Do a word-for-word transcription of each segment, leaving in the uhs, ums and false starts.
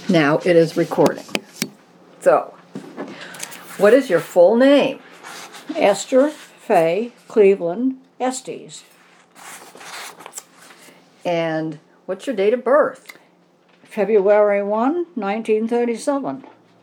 Now it is recording. So, what is your full name? Esther Faye Cleveland Estes. And what's your date of birth? February first, nineteen thirty-seven.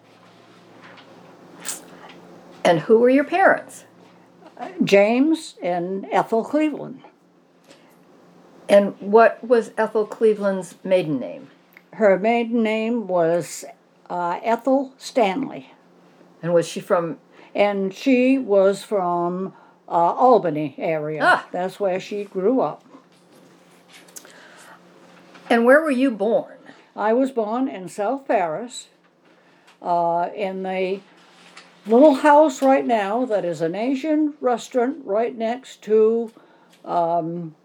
And who were your parents? James and Ethel Cleveland. And what was Ethel Cleveland's maiden name? Her maiden name was uh, Ethel Stanley. And was she from... And she was from uh, Albany area. Ah. That's where she grew up. And where were you born? I was born in South Paris, uh, in the little house right now that is an Asian restaurant right next to um,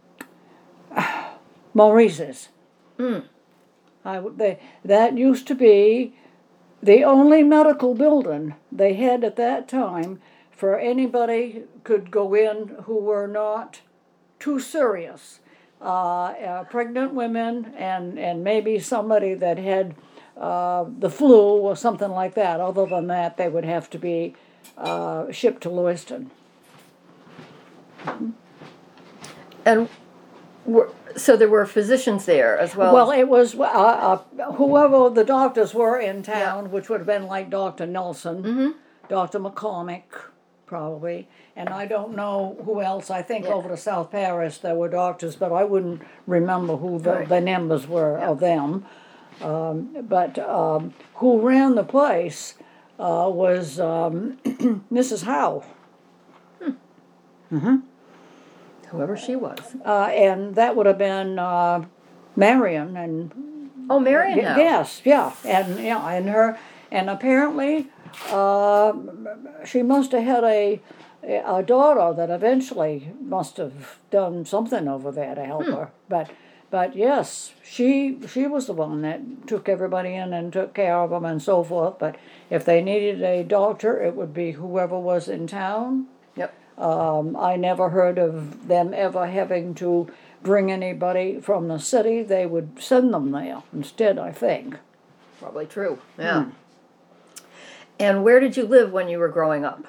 Maurice's. Mm. I, they, that used to be the only medical building they had at that time for anybody could go in who were not too serious. Uh, uh, pregnant women and, and maybe somebody that had uh, the flu or something like that. Other than that, they would have to be uh, shipped to Lewiston. And were, so there were physicians there as well? Well, it was uh, uh, whoever the doctors were in town, yeah. Which would have been like Doctor Nelson, mm-hmm. Doctor McCormick, probably, and I don't know who else. I think yeah. over to South Paris there were doctors, but I wouldn't remember who the, right. the numbers were yeah. of them. Um, but um, who ran the place uh, was um, Missus Howe. Hmm. Mm-hmm. Whoever she was. Uh, and that would have been uh, Marion and. Oh, Marion. Y- yes, yeah, and yeah, and her, and apparently, uh, she must have had a a daughter that eventually must have done something over there to help hmm. her. But, but yes, she she was the one that took everybody in and took care of them and so forth. But if they needed a doctor, it would be whoever was in town. Yep. Um, I never heard of them ever having to bring anybody from the city. They would send them there instead, I think. Probably true, yeah. Hmm. And where did you live when you were growing up?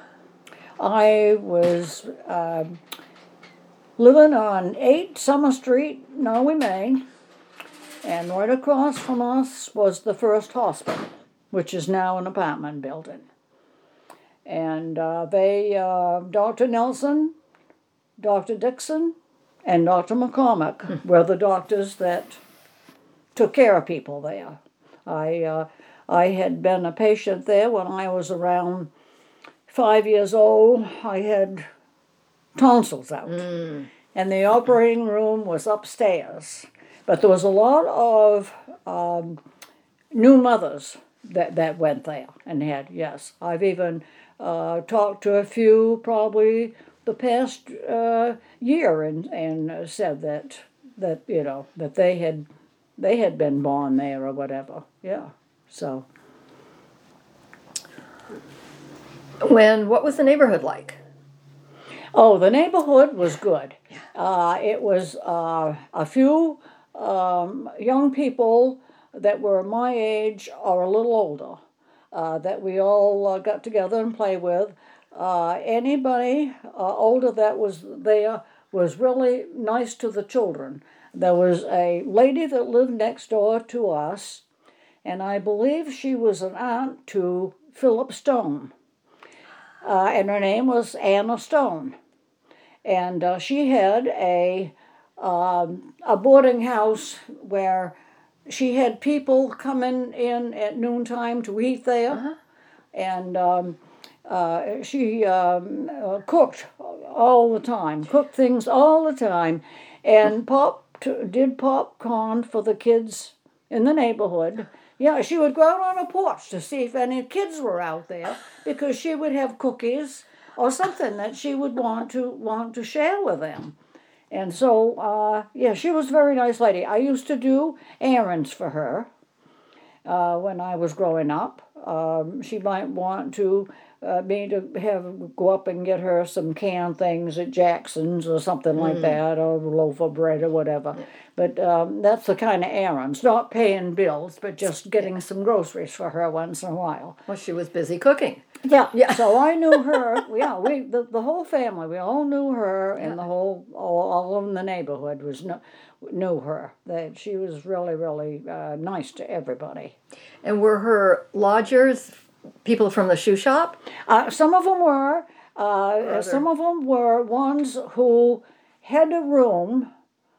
I was uh, living on eight Summer Street, Norway, Maine, and right across from us was the First Hospital, which is now an apartment building. And uh, they, uh, Doctor Nelson, Doctor Dixon, and Doctor McCormick hmm. were the doctors that took care of people there. I uh, I had been a patient there when I was around five years old. I had tonsils out, mm. and the operating room was upstairs. But there was a lot of um, new mothers that, that went there and had, yes. I've even uh, talked to a few probably the past uh, year and and uh, said that that you know that they had they had been born there or whatever. Yeah. So. When what was the neighborhood like? Oh, the neighborhood was good. Uh, it was uh, a few um, young people that were my age or a little older uh, that we all uh, got together and played with. Uh, anybody uh, older that was there was really nice to the children. There was a lady that lived next door to us, and I believe she was an aunt to Philip Stone. Uh, and her name was Anna Stone. And uh, she had a um, a boarding house where she had people coming in at noontime to eat there. Uh-huh. And um, uh, she um, uh, cooked all the time, cooked things all the time, and popped, did popcorn for the kids in the neighborhood. Yeah, she would go out on a porch to see if any kids were out there because she would have cookies or something that she would want to want to share with them. And so, uh, yeah, she was a very nice lady. I used to do errands for her uh, when I was growing up. Um, she might want to uh, me to have go up and get her some canned things at Jackson's or something like that, or a loaf of bread or whatever. But um, that's the kind of errands, not paying bills, but just getting some groceries for her once in a while. Well, she was busy cooking. Yeah, Yeah. So I knew her. Yeah, we the, the whole family, we all knew her, and the whole all, all of the neighborhood was kn- knew her. That she was really really uh, nice to everybody. And were her lodgers people from the shoe shop? Uh, some of them were. Uh, some of them were ones who had a room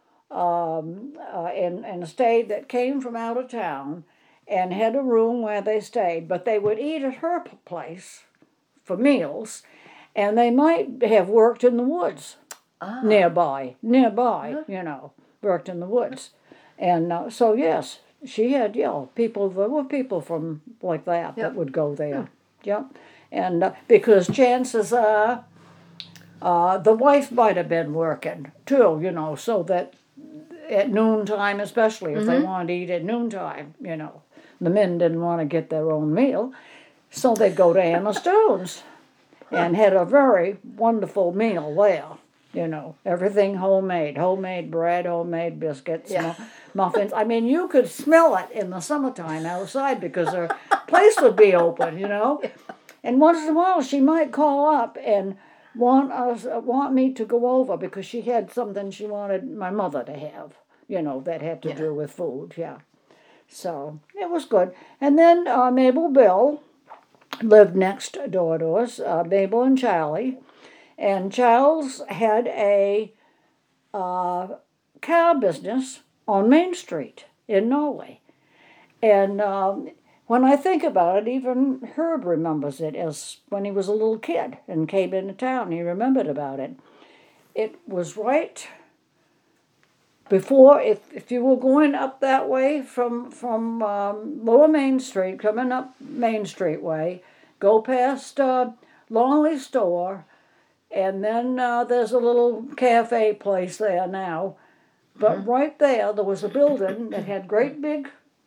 um, uh, and and stayed that came from out of town, and had a room where they stayed. But they would eat at her p- place for meals, and they might have worked in the woods nearby. Nearby, you know, worked in the woods, and uh, so yes, she had yeah people. There were people from like that Yeah. that would go there. Yeah, and uh, because chances are, uh, the wife might have been working too. You know, so that at noontime, especially if they wanted to eat at noontime, you know, the men didn't want to get their own meal, so they'd go to Anna Stone's and had a very wonderful meal there. You know, everything homemade, homemade bread, homemade biscuits, Yeah. mu- muffins. I mean, you could smell it in the summertime outside because her place would be open, you know. And once in a while, she might call up and want us, uh, want me to go over because she had something she wanted my mother to have, you know, that had to Yeah. do with food. Yeah, so it was good. And then uh, Mabel Bill lived next door to us. Uh, Mabel and Charlie, and Charles had a uh, car business on Main Street in Norway, and. Um, When I think about it, even Herb remembers it as when he was a little kid and came into town. He remembered about it. It was right before, if, if you were going up that way from, from um, Lower Main Street, coming up Main Street way, go past uh, Longley Store, and then uh, there's a little cafe place there now. But right there, there was a building that had great big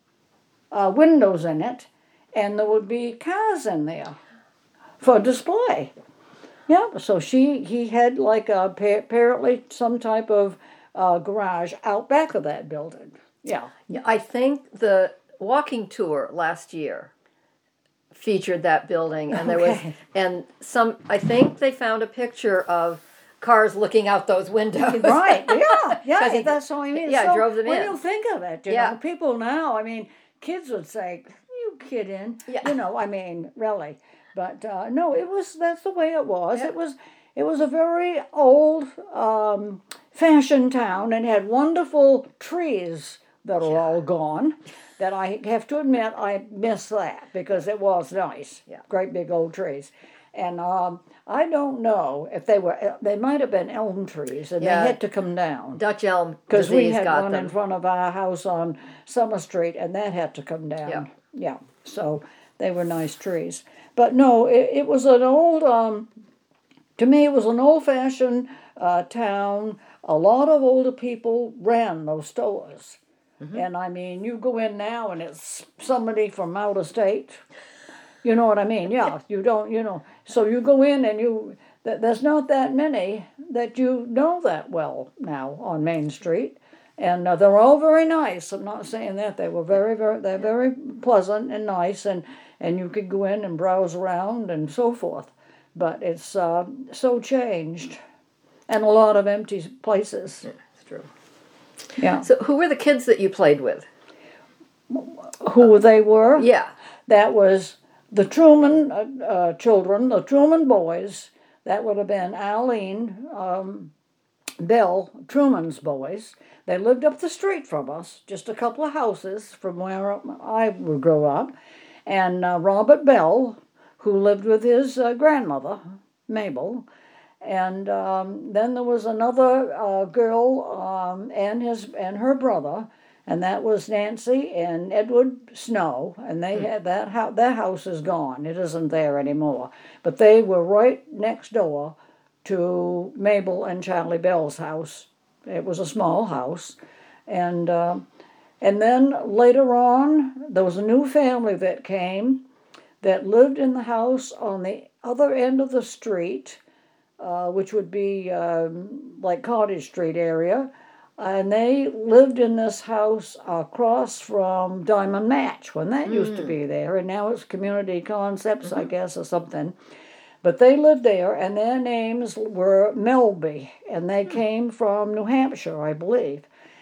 Uh, windows in it, and there would be cars in there for display. Yeah, so she he had like a, apparently some type of uh, garage out back of that building. Yeah, Yeah, I think the walking tour last year featured that building, and there was Okay. and some. I think they found a picture of cars looking out those windows. right. Yeah, yeah. 'Cause he- that's all I mean. yeah, so drove them when in. you think of it, you Yeah. know, people now. I mean, kids would say, "You kidding?" Yeah. You know, I mean, really. But uh, no, it was. That's the way it was. Yeah. It was. It was a very old um, fashioned town and had wonderful trees that are all gone. That I have to admit, I miss that because it was nice. Yeah. Great big old trees. And um, I don't know if they were, they might have been elm trees and Yeah. they had to come down. Dutch elm Because we disease had got one them. in front of our house on Summer Street and that had to come down. Yeah. Yeah. So they were nice trees. But no, it, it was an old, um, to me, it was an old fashioned uh, town. A lot of older people ran those stores. Mm-hmm. And I mean, you go in now and it's somebody from out of state. You know what I mean? Yeah, you don't, you know. So you go in and you, th- there's not that many that you know that well now on Main Street. And uh, they're all very nice. I'm not saying that. They were very, very, they're very pleasant and nice. And, and you could go in and browse around and so forth. But it's uh, so changed. And a lot of empty places. It's true. Yeah. So, who were the kids that you played with? Who they were? Yeah. That was the Truman uh, uh, children, the Truman boys. That would have been Arlene, um, Bill, Truman's boys. They lived up the street from us, just a couple of houses from where I would grow up. And uh, Robert Bell, who lived with his uh, grandmother, Mabel. And um, then there was another uh, girl um, and his and her brother, and that was Nancy and Edward Snow. And they had that house. That house is gone; it isn't there anymore. But they were right next door to Mabel and Charlie Bell's house. It was a small house, and uh, and then later on there was a new family that came that lived in the house on the other end of the street, uh, which would be um, like Cottage Street area, and they lived in this house across from Diamond Match when that used to be there, and now it's Community Concepts, I guess, or something. But they lived there, and their names were Melby, and they came from New Hampshire, I believe.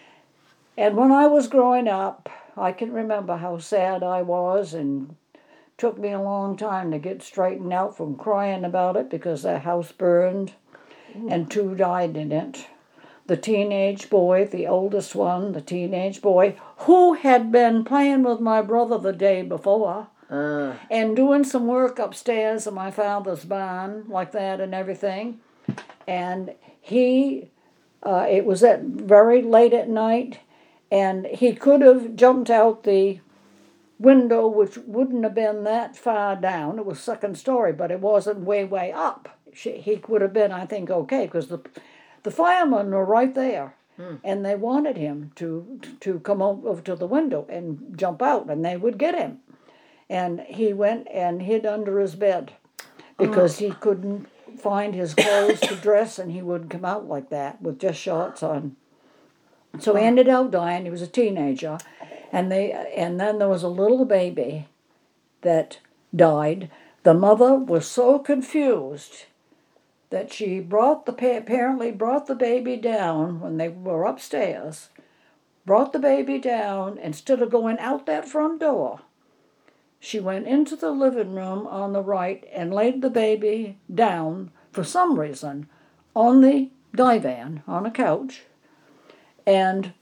And when I was growing up, I can remember how sad I was, and took me a long time to get straightened out from crying about it because that house burned, and two died in it. The teenage boy, the oldest one, the teenage boy, who had been playing with my brother the day before, Uh, and doing some work upstairs in my father's barn, like that and everything. And he, uh, it was at very late at night, and he could have jumped out the window, which wouldn't have been that far down. It was second story, but it wasn't way, way up. She, he would have been, I think, okay, because the the firemen were right there, hmm. and they wanted him to to come over to the window and jump out, and they would get him. And he went and hid under his bed because oh. he couldn't find his clothes to dress, and he would come out like that with just shorts on. So he ended up dying. He was a teenager, and they and then there was a little baby that died. The mother was so confused that she brought the apparently brought the baby down when they were upstairs, brought the baby down instead of going out that front door. She went into the living room on the right and laid the baby down for some reason on the divan on a couch, and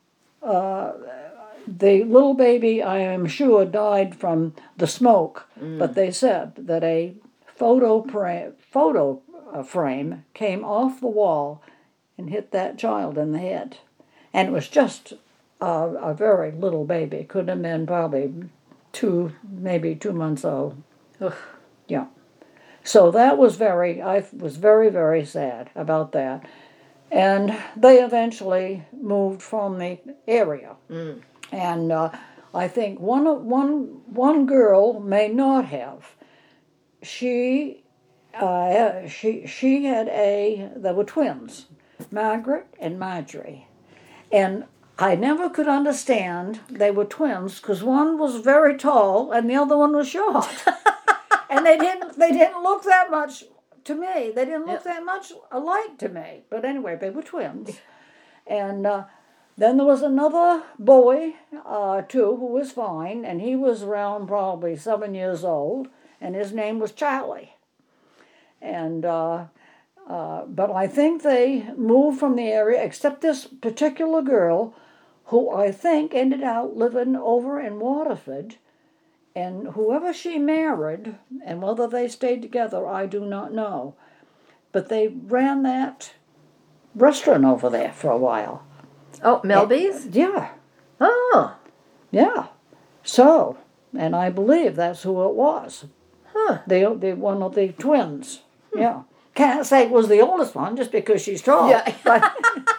uh, the little baby, I am sure, died from the smoke. Mm. But they said that a photo pra- photo. A frame came off the wall and hit that child in the head. And it was just a, a very little baby. Could have been probably two, maybe two months old. Ugh. Yeah. So that was very, I was very, very sad about that. And they eventually moved from the area. Mm. And uh, I think one, one, one girl may not have. She... Uh, she she had a, they were twins, Margaret and Marjorie. And I never could understand they were twins because one was very tall and the other one was short. And they didn't they didn't look that much to me. They didn't look yep. that much alike to me. But anyway, they were twins. And uh, then there was another boy, uh, too, who was fine, and he was around probably seven years old, and his name was Charlie. And uh, uh, but I think they moved from the area, except this particular girl, who I think ended up living over in Waterford. And whoever she married, and whether they stayed together, I do not know. But they ran that restaurant over there for a while. Oh, Melby's? And, yeah. Oh. Yeah. So, and I believe that's who it was. Huh. The, the one of the twins. Yeah. Can't say it was the oldest one just because she's tall. Yeah. But,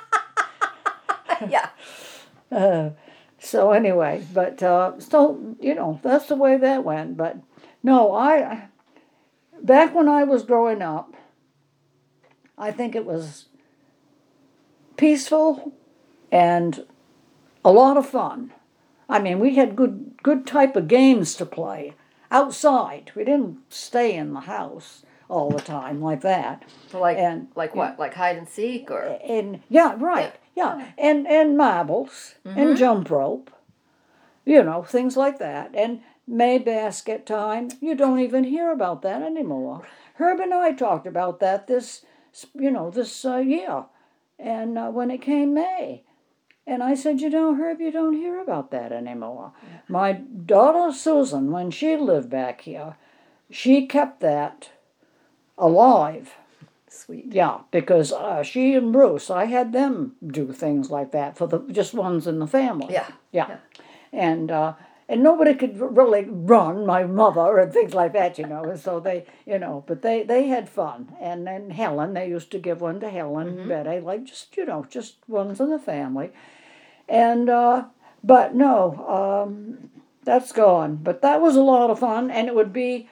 yeah. Uh, so anyway, but uh, so, you know, that's the way that went. But no, I, back when I was growing up, I think it was peaceful and a lot of fun. I mean, we had good, good type of games to play outside. We didn't stay in the house all the time like that. Like and like what? Like hide and seek or and yeah, right. Yeah. yeah. And and marbles mm-hmm. and jump rope. You know, things like that. And May basket time. You don't even hear about that anymore. Herb and I talked about that this you know, this uh, year. And uh, when it came May. And I said, you know, Herb, you don't hear about that anymore. Yeah. My daughter Susan, when she lived back here, she kept that alive. Sweet. Yeah, because uh, she and Bruce, I had them do things like that for the just ones in the family. Yeah. Yeah. yeah. And uh, and nobody could really run, my mother, and things like that, you know. And so they, you know, but they, they had fun. And then Helen, they used to give one to Helen, mm-hmm. Betty, like just, you know, just ones in the family. And, uh, but no, um, that's gone. But that was a lot of fun, and it would be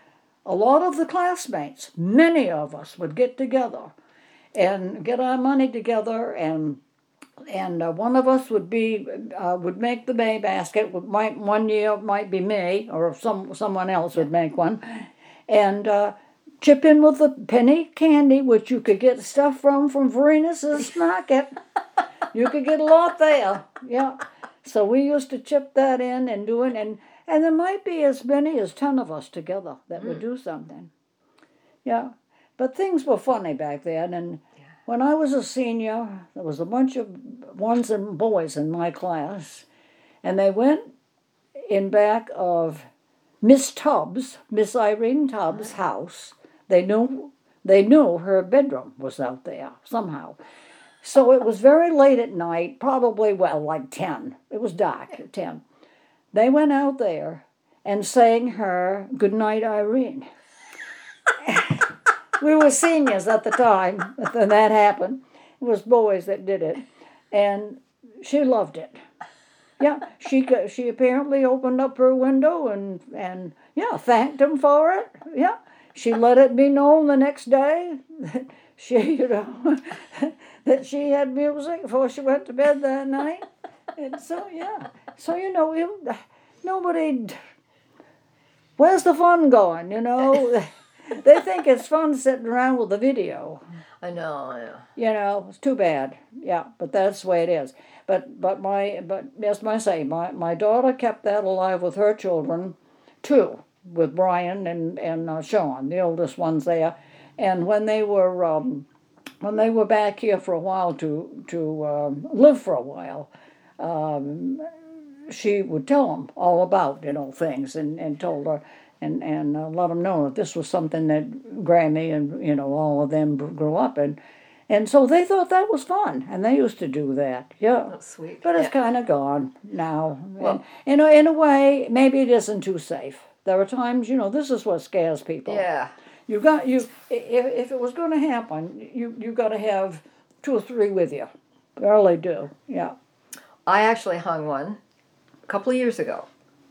a lot of the classmates, many of us, would get together and get our money together, and and uh, one of us would be uh, would make the May basket. Might one year might be me, or some someone else would make one, and uh, chip in with the penny candy, which you could get stuff from from Verenus's market. You could get a lot there, yeah. So we used to chip that in and do it, and and there might be as many as ten of us together that would do something, yeah. But things were funny back then, and when I was a senior, there was a bunch of ones and boys in my class, and they went in back of Miss Tubbs, Miss Irene Tubbs' house. They knew they knew her bedroom was out there somehow. So it was very late at night, probably, well, like ten. It was dark at ten. They went out there and sang her Goodnight, Irene. We were seniors at the time when that happened. It was boys that did it. And she loved it. Yeah, she she apparently opened up her window and, and yeah, thanked him for it. Yeah, she let it be known the next day that she, you know, that she had music before she went to bed that night. And so, yeah. So, you know, it, nobody, where's the fun going, you know? They think it's fun sitting around with a video. I know, I know. You know, it's too bad. Yeah, but that's the way it is. But but my but as I say, my, my daughter kept that alive with her children, too, with Brian and and uh, Sean, the oldest ones there. And when they were um, when they were back here for a while to to um, live for a while, um, she would tell them all about, you know, things, and, and told her. And and uh, let them know that this was something that Grammy and, you know, all of them grew up in. And so they thought that was fun, and they used to do that, yeah. That's sweet. But it's Yeah. kind of gone now. Well- and, in, a, in a way, maybe it isn't too safe. There are times, you know, this is what scares people. Yeah. You got, you, if, if it was going to happen, you, you got to have two or three with you. Really do, yeah. I actually hung one a couple of years ago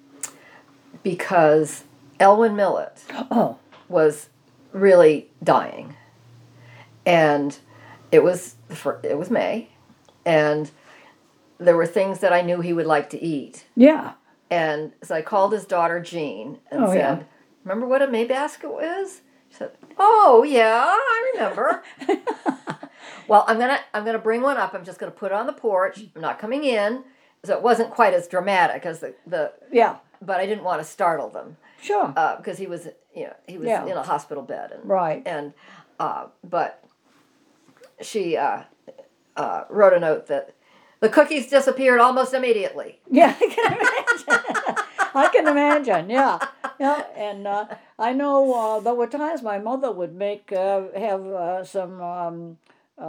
because Elwyn Millet Oh, was really dying, and it was for, it was May, and there were things that I knew he would like to eat, yeah. and so I called his daughter Jean and Oh, said, yeah. "Remember what a May basket was?" She said, "Oh yeah, I remember." Well, I'm gonna I'm gonna bring one up. I'm just gonna put it on the porch. I'm not coming in, so it wasn't quite as dramatic as the the. Yeah, But I didn't want to startle them. sure. Uh, because he was, you know, he was Yeah. in a hospital bed, and Right. and uh, but she uh, uh, wrote a note that the cookies disappeared almost immediately. Yeah, I can imagine. I can imagine. Yeah, yeah. And uh, I know uh, there were times my mother would make uh, have uh, some um,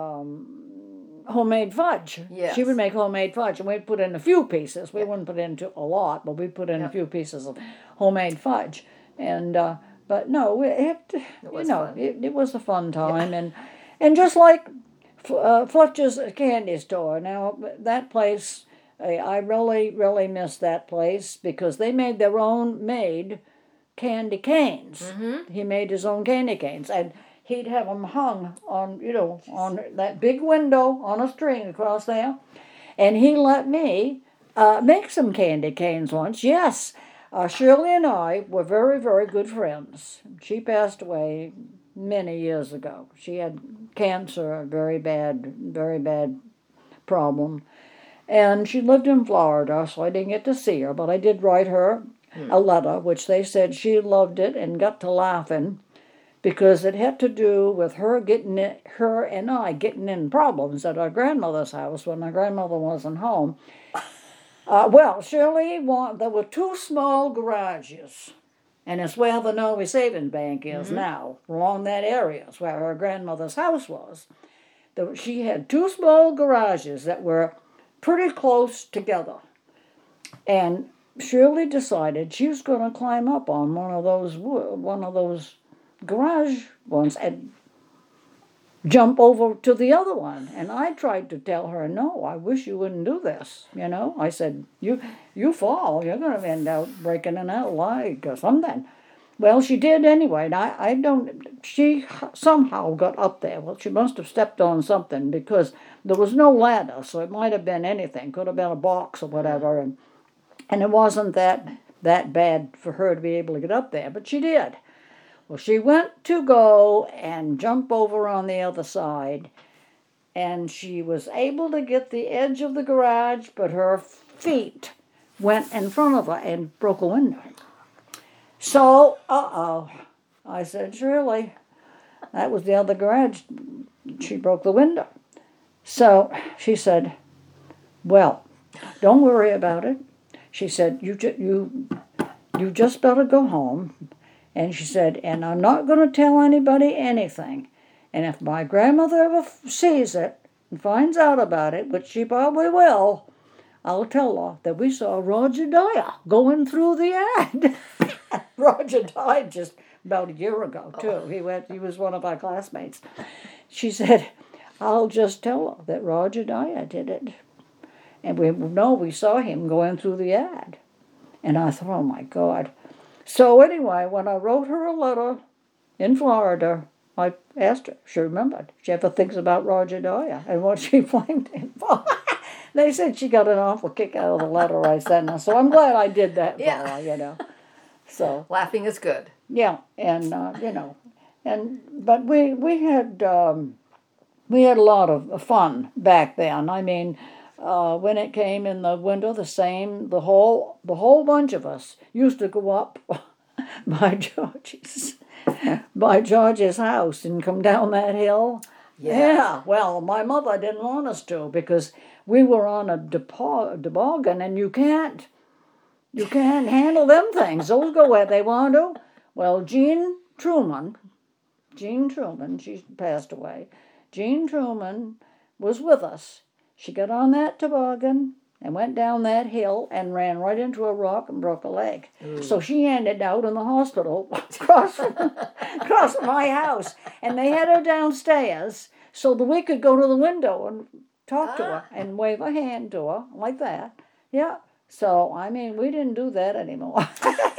um, homemade fudge. Yes. She would make homemade fudge, and we'd put in a few pieces. We wouldn't put in too, a lot, but we'd put in Yeah. a few pieces of homemade fudge. And uh, but no, it, it you was know fun. it, it was a fun time, and and just like uh, Fletcher's candy store. Now that place, I, I really really miss that place because they made their own made candy canes. Mm-hmm. He made his own candy canes, and he'd have them hung on, you know, on that big window on a string across there. And he let me uh, make some candy canes once. Yes, uh, Shirley and I were very, very good friends. She passed away many years ago. She had cancer, a very bad, very bad problem. And she lived in Florida, so I didn't get to see her, but I did write her a letter, which they said she loved it and got to laughing, because it had to do with her getting in, her and I getting in problems at our grandmother's house when our grandmother wasn't home. Uh, well, Shirley, want, there were two small garages, and it's where the Norway Savings Bank is now, along that area. It's where her grandmother's house was. There, she had two small garages that were pretty close together, and Shirley decided she was going to climb up on one of those wo- one of those garage ones and jump over to the other one. And I tried to tell her, no, I wish you wouldn't do this. You know, I said, you you fall, you're going to end up breaking an out leg or something. Well, she did anyway, and I, I don't, she somehow got up there. Well, she must have stepped on something because there was no ladder, so it might have been anything. Could have been a box or whatever, and and it wasn't that that bad for her to be able to get up there, but she did. Well, she went to go and jump over on the other side, and she was able to get the edge of the garage, but her feet went in front of her and broke a window. So, uh-oh, I said, Shirley, that was the other garage. She broke the window. So she said, well, don't worry about it. She said, you ju- you you just better go home. And she said, and I'm not going to tell anybody anything. And if my grandmother ever sees it and finds out about it, which she probably will, I'll tell her that we saw Roger Dyer going through the ad. Roger died just about a year ago, too. He went. He was one of our classmates. She said, I'll just tell her that Roger Dyer did it. And we know we saw him going through the ad. And I thought, oh, my God. So anyway, when I wrote her a letter in Florida, I asked her, she remembered, she ever thinks about Roger Dyer and what she blamed him for. They said she got an awful kick out of the letter I sent her. So I'm glad I did that Yeah. for her, you know. So Laughing is good. yeah, and uh, you know, and but we we had um, we had a lot of fun back then. I mean, uh, when it came in the winter, the same. The whole the whole bunch of us used to go up by George's by George's house and come down that hill. Yeah. Yeah. Well, my mother didn't want us to because we were on a depo- toboggan, and you can't. You can't handle them things. Those go where they want to. Well, Jean Truman, Jean Truman, she passed away. Jean Truman was with us. She got on that toboggan and went down that hill and ran right into a rock and broke a leg. Ooh. So she ended out in the hospital across from, across from my house. And they had her downstairs so that we could go to the window and talk ah. to her and wave a hand to her like that. Yeah. So, I mean, we didn't do that anymore.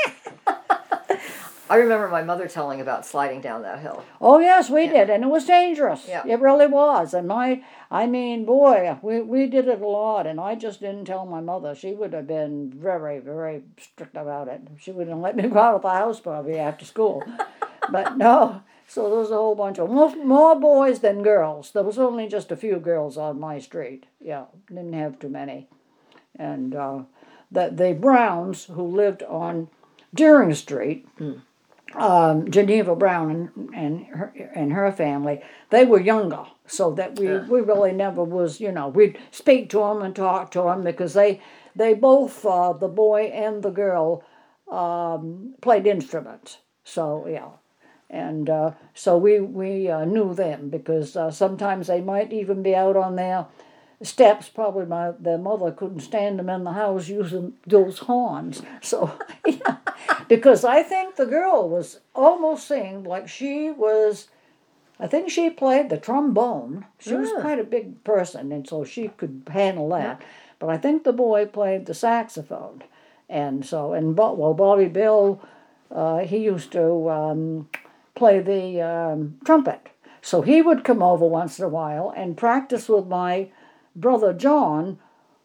I remember my mother telling about sliding down that hill. Oh, yes, we yeah. did, and it was dangerous. Yeah. It really was. And my, I mean, boy, we, we did it a lot, and I just didn't tell my mother. She would have been very, very strict about it. She wouldn't let me go out of the house probably after school. But no, so there was a whole bunch of, more, more boys than girls. There was only just a few girls on my street. Yeah, didn't have too many. And uh, the, the Browns, who lived on Deering Street, mm. Um, Geneva Brown and and her, and her family, they were younger, so that we, yeah. we really never was, you know, we'd speak to them and talk to them because they they both, uh, the boy and the girl, um, played instruments. So, yeah. And uh, so we, we uh, knew them because uh, sometimes they might even be out on their steps. Probably my their mother couldn't stand them in the house using those horns. So, yeah. Because I think the girl was almost seemed like she was, I think she played the trombone. She yeah. was quite a big person, and so she could handle that. Yeah. But I think the boy played the saxophone. And so, and well, Bobby Bill, uh, he used to um, play the um, trumpet. So he would come over once in a while and practice with my brother John,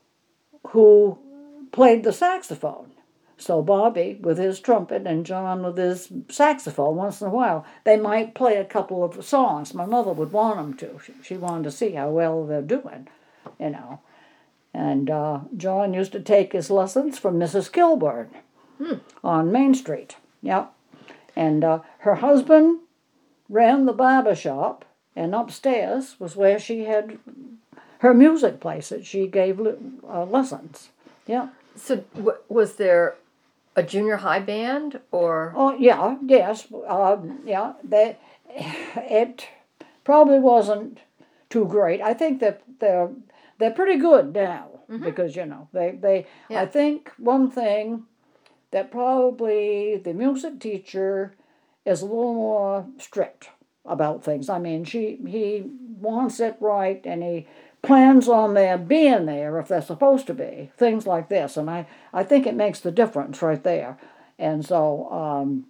who played the saxophone. So Bobby with his trumpet and John with his saxophone, once in a while, they might play a couple of songs. My mother would want them to. She, she wanted to see how well they're doing, you know. And uh, John used to take his lessons from Missus Kilburn hmm. on Main Street. Yep. And uh, her husband ran the barber shop, and upstairs was where she had her music place that she gave uh, lessons. Yeah. So w- was there a junior high band, or? Oh yeah, yes, um, yeah. They, it probably wasn't too great. I think that they're they're pretty good now mm-hmm. because you know they they. Yeah. I think one thing that probably the music teacher is a little more strict about things. I mean, she he wants it right, and he plans on their being there if they're supposed to be, things like this. And I, I think it makes the difference right there. And so um,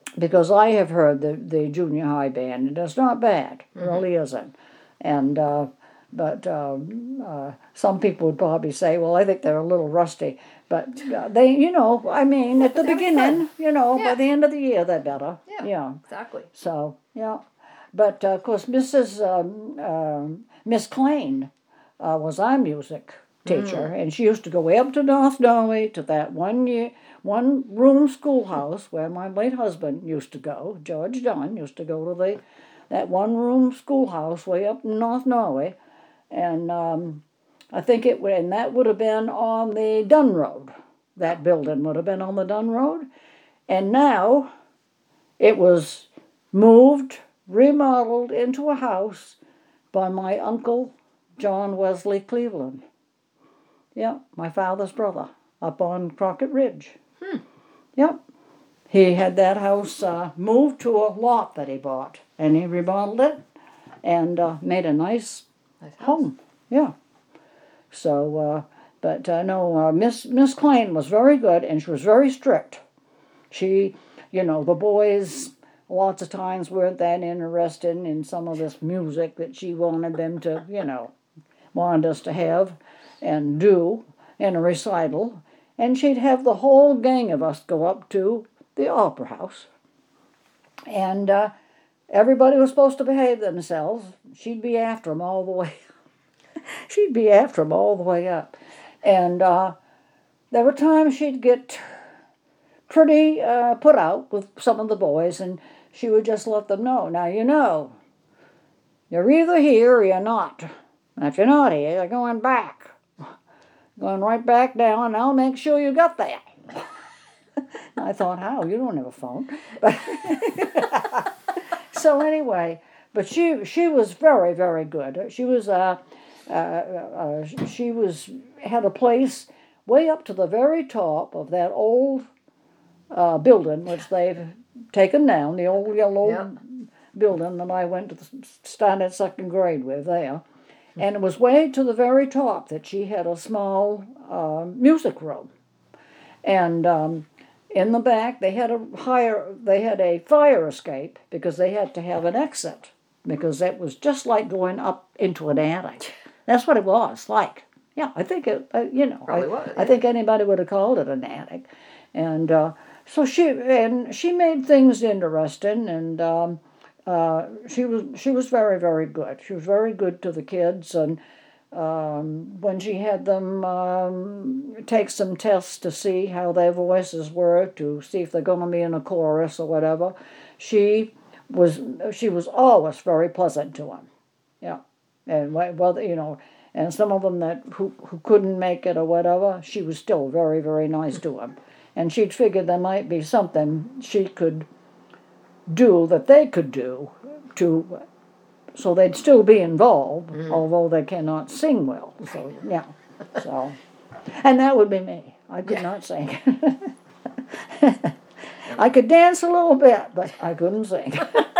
because I have heard the, the junior high band, and it's not bad. It really isn't. And uh, but um, uh, some people would probably say, well, I think they're a little rusty. But uh, they, you know, I mean, at the but they were beginning, you know, Yeah. by the end of the year, they're better. Yeah. Yeah. Exactly. So, yeah. But, uh, of course, Missus Um, um Miss Klein uh, was our music teacher, and she used to go way up to North Norway to that one year, one room schoolhouse where my late husband used to go. George Dunn used to go to the that one room schoolhouse way up in North Norway, and um, I think it would, and that would have been on the Dunn Road. That building would have been on the Dunn Road, and now it was moved, remodeled into a house by my uncle John Wesley Cleveland. Yeah, my father's brother, up on Crockett Ridge. Hmm. Yep. He had that house uh, moved to a lot that he bought, and he remodeled it and uh, made a nice, Nice house. home. Yeah. So, uh, but uh, no, uh, Miss Miss Klein was very good, and she was very strict. She, you know, the boys lots of times weren't that interested in some of this music that she wanted them to, you know, wanted us to have and do in a recital. And she'd have the whole gang of us go up to the opera house. And uh, everybody was supposed to behave themselves. She'd be after them all the way. She'd be after them all the way up. And uh, there were times she'd get pretty uh, put out with some of the boys, and she would just let them know, now you know, you're either here or you're not. And if you're not here, you're going back. Going right back down, and I'll make sure you got that. I thought, how? You don't have a phone. But so anyway, but she she was very, very good. She was uh, uh, uh, she was had a place way up to the very top of that old uh, building, which they've taken down, the old yellow Yeah. building that I went to the, started second grade with there. And it was way to the very top that she had a small uh, music room. And um, in the back, they had a higher, they had a fire escape because they had to have an exit because it was just like going up into an attic. That's what it was like. Yeah, I think it. Uh, you know, Probably I, was, I yeah. think anybody would have called it an attic, and uh, so she and she made things interesting, and um, uh, she was she was very very good. She was very good to the kids, and um, when she had them um, take some tests to see how their voices were, to see if they're going to be in a chorus or whatever, she was she was always very pleasant to them. Yeah, and wh- well, you know, and some of them that who who couldn't make it or whatever, she was still very very nice to them, and she'd figured there might be something she could do that they could do to. So they'd still be involved, Mm-hmm. although they cannot sing well. So yeah, so, and that would be me. I could Yeah. not sing. I could dance a little bit, but I couldn't sing.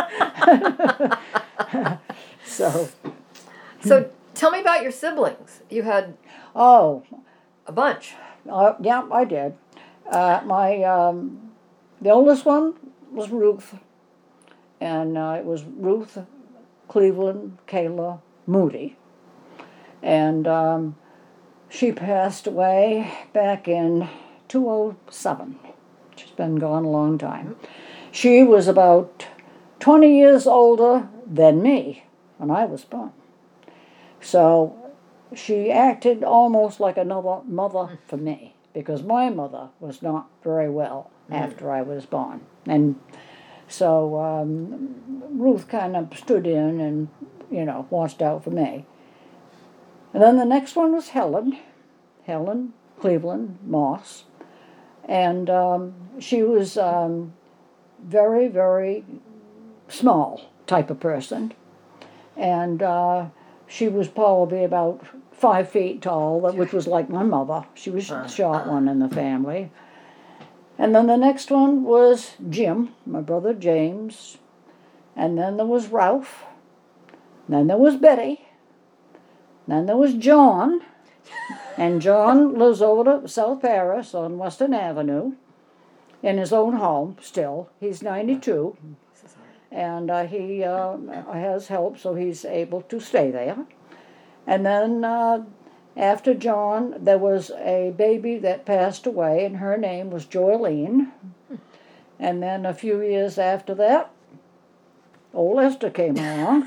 so, So tell me about your siblings. You had oh, a bunch. uh, yeah, I did. Uh, my um, the oldest one was Ruth, and uh, it was Ruth, Cleveland, Kayla, Moody, and um, she passed away back in two thousand seven. She's been gone a long time. She was about twenty years older than me when I was born. So she acted almost like another mother for me, because my mother was not very well after I was born. And so um, Ruth kind of stood in and, you know, watched out for me. And then the next one was Helen, Helen Cleveland Moss. And um, she was um, very, very small type of person. And uh, she was probably about five feet tall, which was like my mother. She was the short one in the family. And then the next one was Jim, my brother James. And then there was Ralph. Then there was Betty. Then there was John. And John lives over to South Paris on Western Avenue. in his own home still. He's ninety-two, and uh, he uh, has help, so he's able to stay there. And then uh, after John, there was a baby that passed away, and her name was Joylene. And then a few years after that, old Esther came along.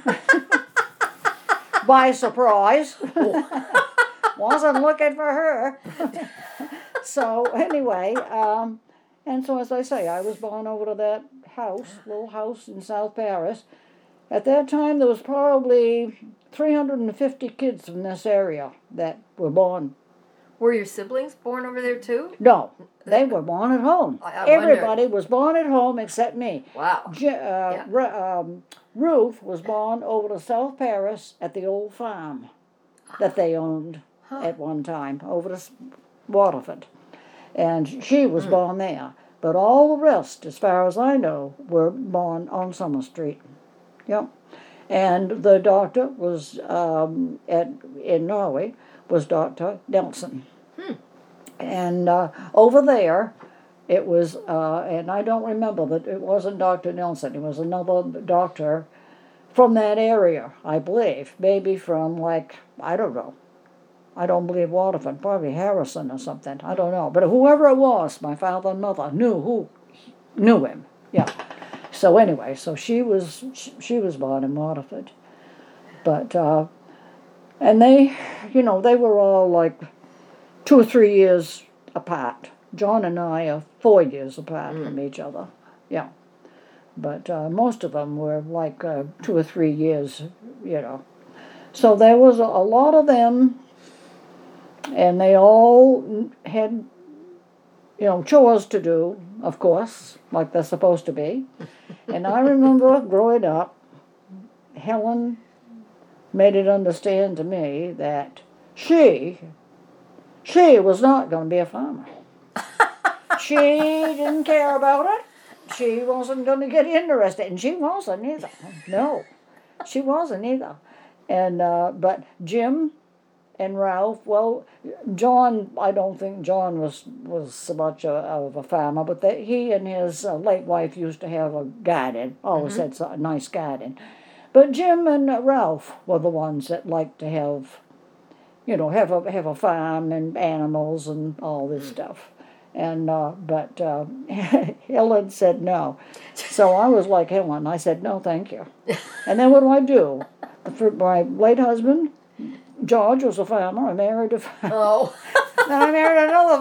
By surprise. Wasn't looking for her. So anyway, um, and so as I say, I was born over to that house, little house in South Paris. At that time, there was probably three hundred fifty kids from this area that were born. Were your siblings born over there too? No, they were born at home. I- I Everybody was born at home except me. Wow. Je- uh, Yeah. Ru- um, Ruth was born over to South Paris at the old farm that they owned Huh. at one time, over to S- Waterford. And she was born there. But all the rest, as far as I know, were born on Summer Street. Yep. And the doctor was um, at in Norway was Doctor Nelson. Hmm. And uh, over there, it was, uh, and I don't remember that it wasn't Doctor Nelson. It was another doctor from that area, I believe. Maybe from like, I don't know. I don't believe Waterford, probably Harrison or something. I don't know. But whoever it was, my father and mother knew who knew him. Yeah. So anyway, so she was she was born in Waterford. But uh, and they, you know, they were all like two or three years apart. John and I are four years apart mm. from each other. Yeah. But uh, most of them were like uh, two or three years, you know. So there was a, a lot of them. And they all had, you know, chores to do, of course, like they're supposed to be. And I remember growing up, Helen made it understand to me that she, she was not going to be a farmer. She didn't care about it. She wasn't going to get interested, and she wasn't either. No, she wasn't either. And uh, but Jim and Ralph, well, John, I don't think John was, was so much a, of a farmer, but they, he and his uh, late wife used to have a garden, always mm-hmm. had so, a nice garden. But Jim and uh, Ralph were the ones that liked to have, you know, have a have a farm and animals and all this mm-hmm. stuff. And uh, but uh, Helen said no. So I was like Helen. I said, no, thank you. And then what do I do? For my late husband, George was a farmer. I married a farmer. Oh. Then I married another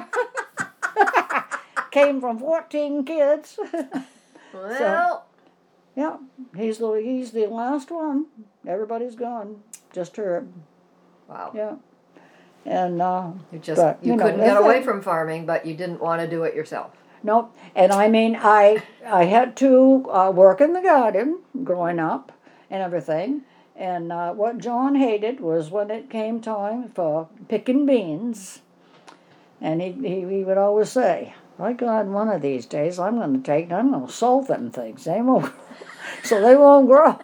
farmer. Came from fourteen kids. Well. So, yeah, he's the he's the last one. Everybody's gone. Just her. Wow. Yeah. And uh, you just but, you, you couldn't know, get away from farming, but you didn't want to do it yourself. Nope. And I mean, I I had to uh, work in the garden growing up and everything. And uh, what John hated was when it came time for picking beans. And he, he, he would always say, by God, one of these days I'm going to take and I'm going to salt them things. They won't, so they won't grow.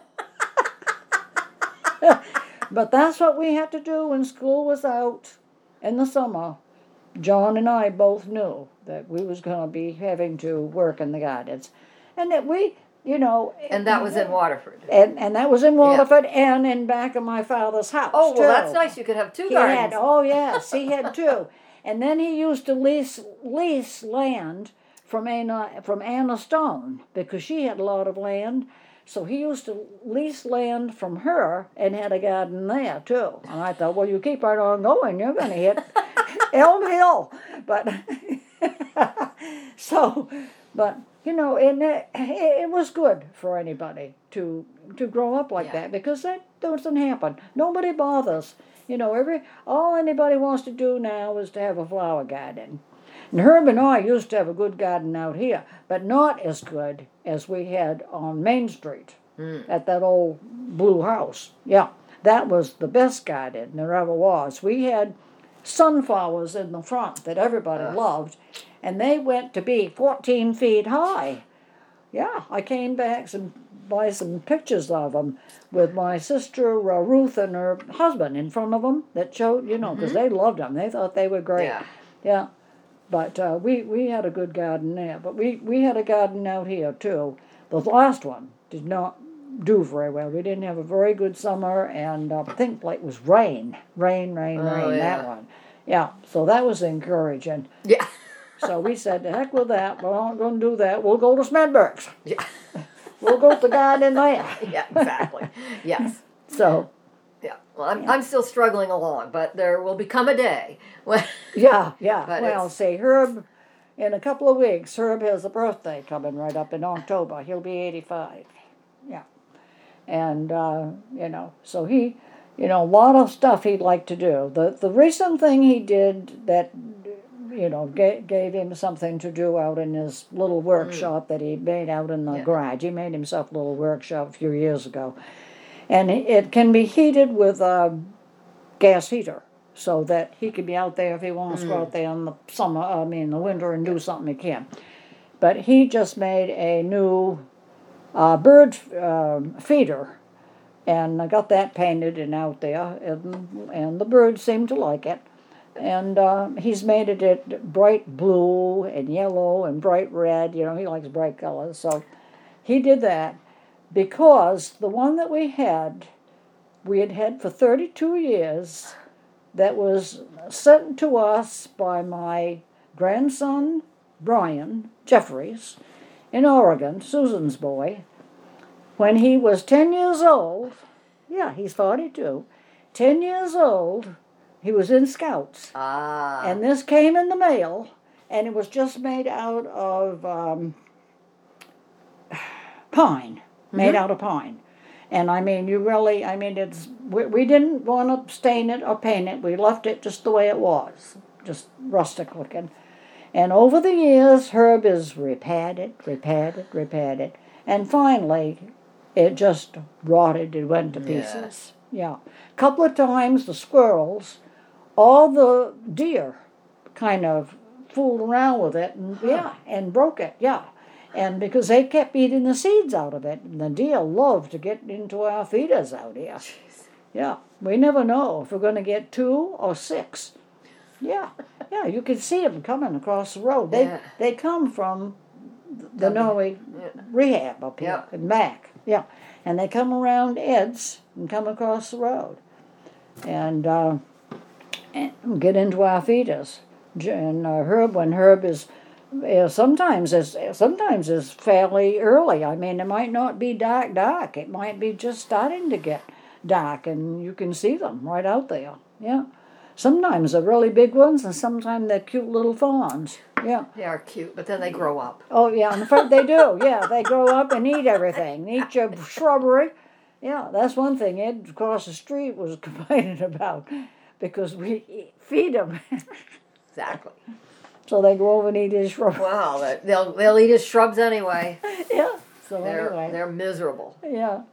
But that's what we had to do when school was out in the summer. John and I both knew that we was going to be having to work in the gardens. And that we... You know, and that was in Waterford. And and that was in Waterford yeah. and in back of my father's house. Oh, well, too. that's nice. You could have two he gardens. Had, oh, yes, he had two. And then he used to lease lease land from Anna from Anna Stone because she had a lot of land. So he used to lease land from her and had a garden there too. And I thought, well, you keep right on going, you're going to hit Elm Hill. But so, but. You know, and it, it was good for anybody to to grow up like yeah. that because that doesn't happen. Nobody bothers. You know, every all anybody wants to do now is to have a flower garden. And Herb and I used to have a good garden out here, but not as good as we had on Main Street mm. at that old blue house. Yeah, that was the best garden there ever was. We had sunflowers in the front that everybody uh. loved. And they went to be fourteen feet high. Yeah, I came back some by some pictures of them with my sister uh, Ruth and her husband in front of them that showed, you know, because mm-hmm. they loved them. They thought they were great. Yeah. Yeah. But uh, we, we had a good garden there. But we, we had a garden out here too. The last one did not do very well. We didn't have a very good summer, and uh, I think like it was rain, rain, rain, Oh, rain, yeah. that one. Yeah, so that was encouraging. Yeah. So we said, the heck with that, we're not going to do that. We'll go to Smedberg's. Yeah. We'll go to the garden there. Yeah, exactly. Yes. So, Yeah. Well, I'm, I'm still struggling along, but there will become a day when. yeah, yeah. But Well, it's- see, Herb, in a couple of weeks, Herb has a birthday coming right up in October. He'll be eighty-five. Yeah. And, uh, you know, so he, you know, a lot of stuff he'd like to do. The, the recent thing he did that, you know, gave, gave him something to do out in his little workshop that he made out in the Yeah. garage. He made himself a little workshop a few years ago. And it can be heated with a gas heater, so that he can be out there if he wants to go out there in the summer, I mean the winter, and do something he can. But he just made a new uh, bird um feeder, and I got that painted and out there, and, and the birds seem to like it. And uh, he's made it it bright blue and yellow and bright red. You know, he likes bright colors, so he did that. Because the one that we had, we had had for thirty-two years, that was sent to us by my grandson, Brian Jeffries, in Oregon, Susan's boy, when he was ten years old. Yeah, he's forty-two. ten years old, he was in Scouts. Ah. And this came in the mail, and it was just made out of um, pine. Made out of pine. And I mean, you really, I mean, it's, we, we didn't want to stain it or paint it. We left it just the way it was, just rustic looking. And over the years, Herb has repaired it, repaired it, repaired it. And finally, it just rotted, it went to pieces. Yeah. A couple of times, the squirrels, all the deer kind of fooled around with it, and yeah, and broke it, yeah. And because they kept eating the seeds out of it, and the deer love to get into our feeders out here. Jeez. Yeah, we never know if we're going to get two or six. Yeah, yeah, you can see them coming across the road. They Yeah. they come from the W- Norway yeah. rehab up here Yeah. in Mac. Yeah, and they come around Ed's and come across the road, and, uh, and get into our feeders. J- And uh, Herb, when Herb is Yeah, sometimes it's sometimes it's fairly early. I mean, it might not be dark, dark. It might be just starting to get dark, and you can see them right out there. Yeah, sometimes they're really big ones, and sometimes they're cute little fawns. Yeah. They are cute, but then they grow up. Oh yeah, in fact they do. Yeah, they grow up and eat everything. Eat your shrubbery. Yeah, that's one thing Ed across the street was complaining about, because we feed them, Exactly. so they go over and eat his shrubbery. Wow, they- they'll they'll eat his shrubs anyway. Yeah. So They're anyway. they're miserable. Yeah.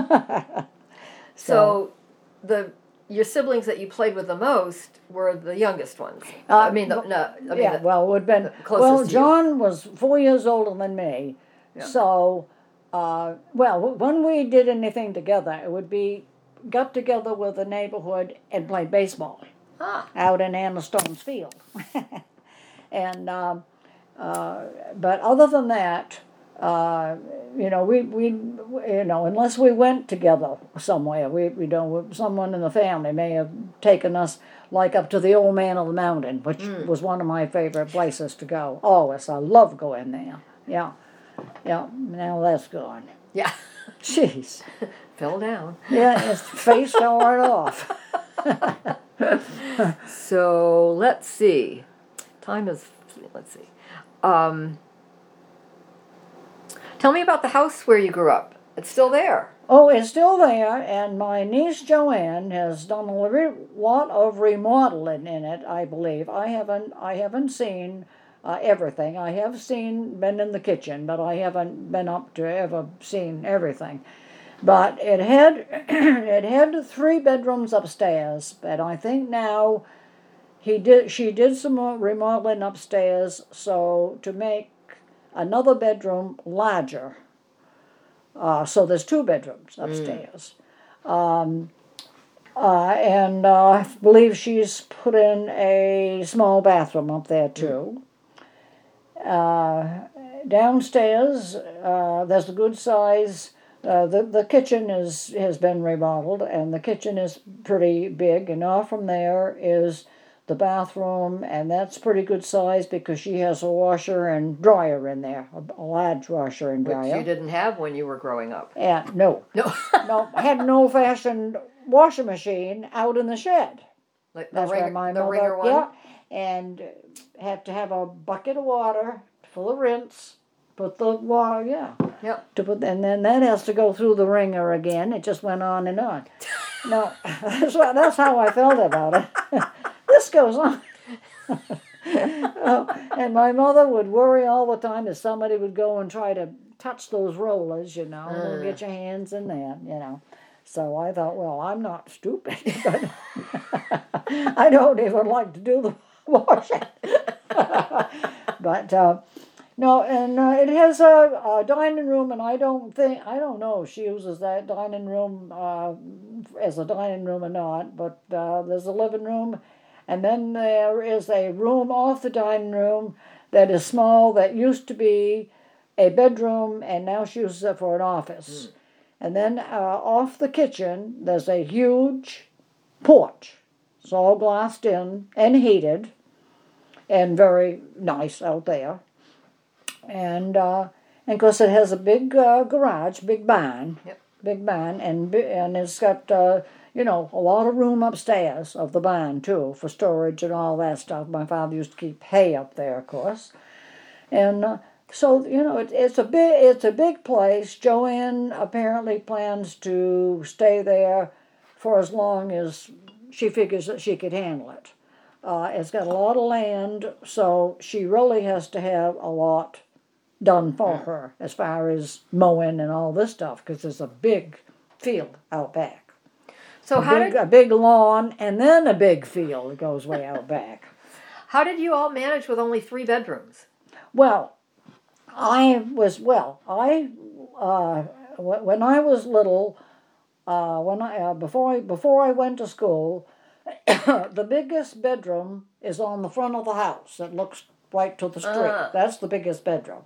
So, the your siblings that you played with the most were the youngest ones. Uh, I mean, the, no, I mean, yeah, the, well, it would have been. closest Well, to you. John was four years older than me. Yeah. So, uh, well, when we did anything together, it would be got together with the neighborhood and play baseball ah, out in Anna Stone's field. and, um, uh, but other than that, uh, you know, we, we, you know, unless we went together somewhere, we, we don't, someone in the family may have taken us, like, up to the Old Man of the Mountain, which was one of my favorite places to go. Always, I love going there. Yeah, yeah, now that's gone. yeah, Jeez. fell down. Yeah, his face fell right off. So let's see. Time is. Let's see. Um, tell me about the house where you grew up. It's still there. Oh, it's still there, and my niece Joanne has done a re- lot of remodeling in it, I believe. I haven't, I haven't seen uh, everything. I have seen, been in the kitchen, but I haven't been up to ever seen everything. But it had, it had three bedrooms upstairs, and I think now he did, she did some more remodeling upstairs, so to make another bedroom larger. Uh, so there's two bedrooms upstairs. Mm. Um, uh, and uh, I believe she's put in a small bathroom up there too. uh, downstairs, uh, there's a good size. Uh, the the kitchen is has been remodeled, and the kitchen is pretty big. And off from there is the bathroom, and that's pretty good size because she has a washer and dryer in there, a, a large washer and dryer. Which you didn't have when you were growing up. And no, No. no, I had an old-fashioned washing machine out in the shed. Like the That's where ringer, my the mother, ringer one? yeah, and had to have a bucket of water full of rinse. Put the water, yeah. Yep. To put, and then that has to go through the ringer again. It just went on and on. No, that's, what, that's how I felt about it. This goes on. Oh, and my mother would worry all the time if somebody would go and try to touch those rollers, you know, don't get your hands in there, you know. So I thought, well, I'm not stupid, but I don't even like to do the washing. But uh, no, and uh, it has a, a dining room, and I don't think, I don't know if she uses that dining room uh, as a dining room or not, but uh, there's a living room, and then there is a room off the dining room that is small that used to be a bedroom, and now she uses it for an office. Mm. And then uh, off the kitchen, there's a huge porch. It's all glassed in and heated and very nice out there. And uh, and of course it has a big uh, garage, big barn, yep. big barn, and and it's got uh, you know a lot of room upstairs of the barn too for storage and all that stuff. My father used to keep hay up there, of course, and uh, so you know it, it's a big it's a big place. Joanne apparently plans to stay there for as long as she figures that she could handle it. Uh, it's got a lot of land, so she really has to have a lot done for her as far as mowing and all this stuff, because there's a big field out back. So a how big, did a big lawn and then a big field that goes way out back. How did you all manage with only three bedrooms? Well, I was well. I uh, when I was little, uh, when I uh, before I before I went to school, the biggest bedroom is on the front of the house. It looks right to the street. Uh. That's the biggest bedroom.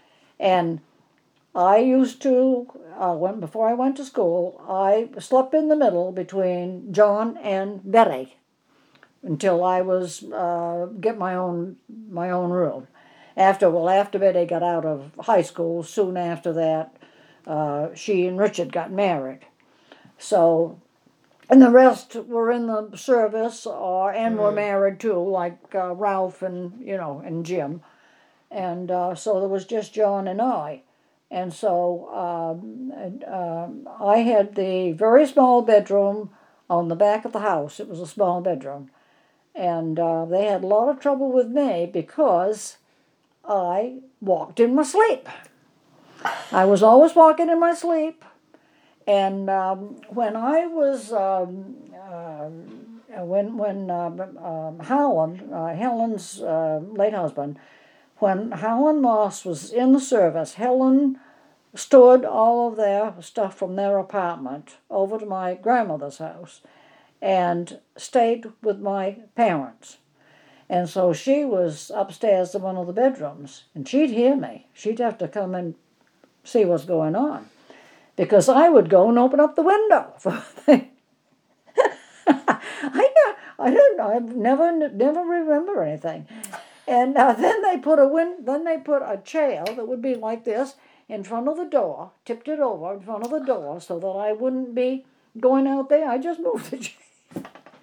And I used to, uh, when before I went to school, I slept in the middle between John and Betty until I was uh, get my own my own room. After well, after Betty got out of high school, soon after that, uh, she and Richard got married. So, and the rest were in the service or and mm. were married too, like uh, Ralph and you know and Jim. And uh, so there was just John and I. And so um, and, um, I had the very small bedroom on the back of the house. It was a small bedroom. And uh, they had a lot of trouble with me because I walked in my sleep. I was always walking in my sleep. And um, when I was, um, uh, when, when uh, um, Howland, uh, Helen's uh, late husband, when Helen Moss was in the service, Helen stored all of their stuff from their apartment over to my grandmother's house and stayed with my parents. And so she was upstairs in one of the bedrooms, and she'd hear me. She'd have to come and see what's going on, because I would go and open up the window. I I don't know. I never never remember anything. And uh, then they put a win- Then they put a chair that would be like this in front of the door, tipped it over in front of the door so that I wouldn't be going out there. I just moved the chair.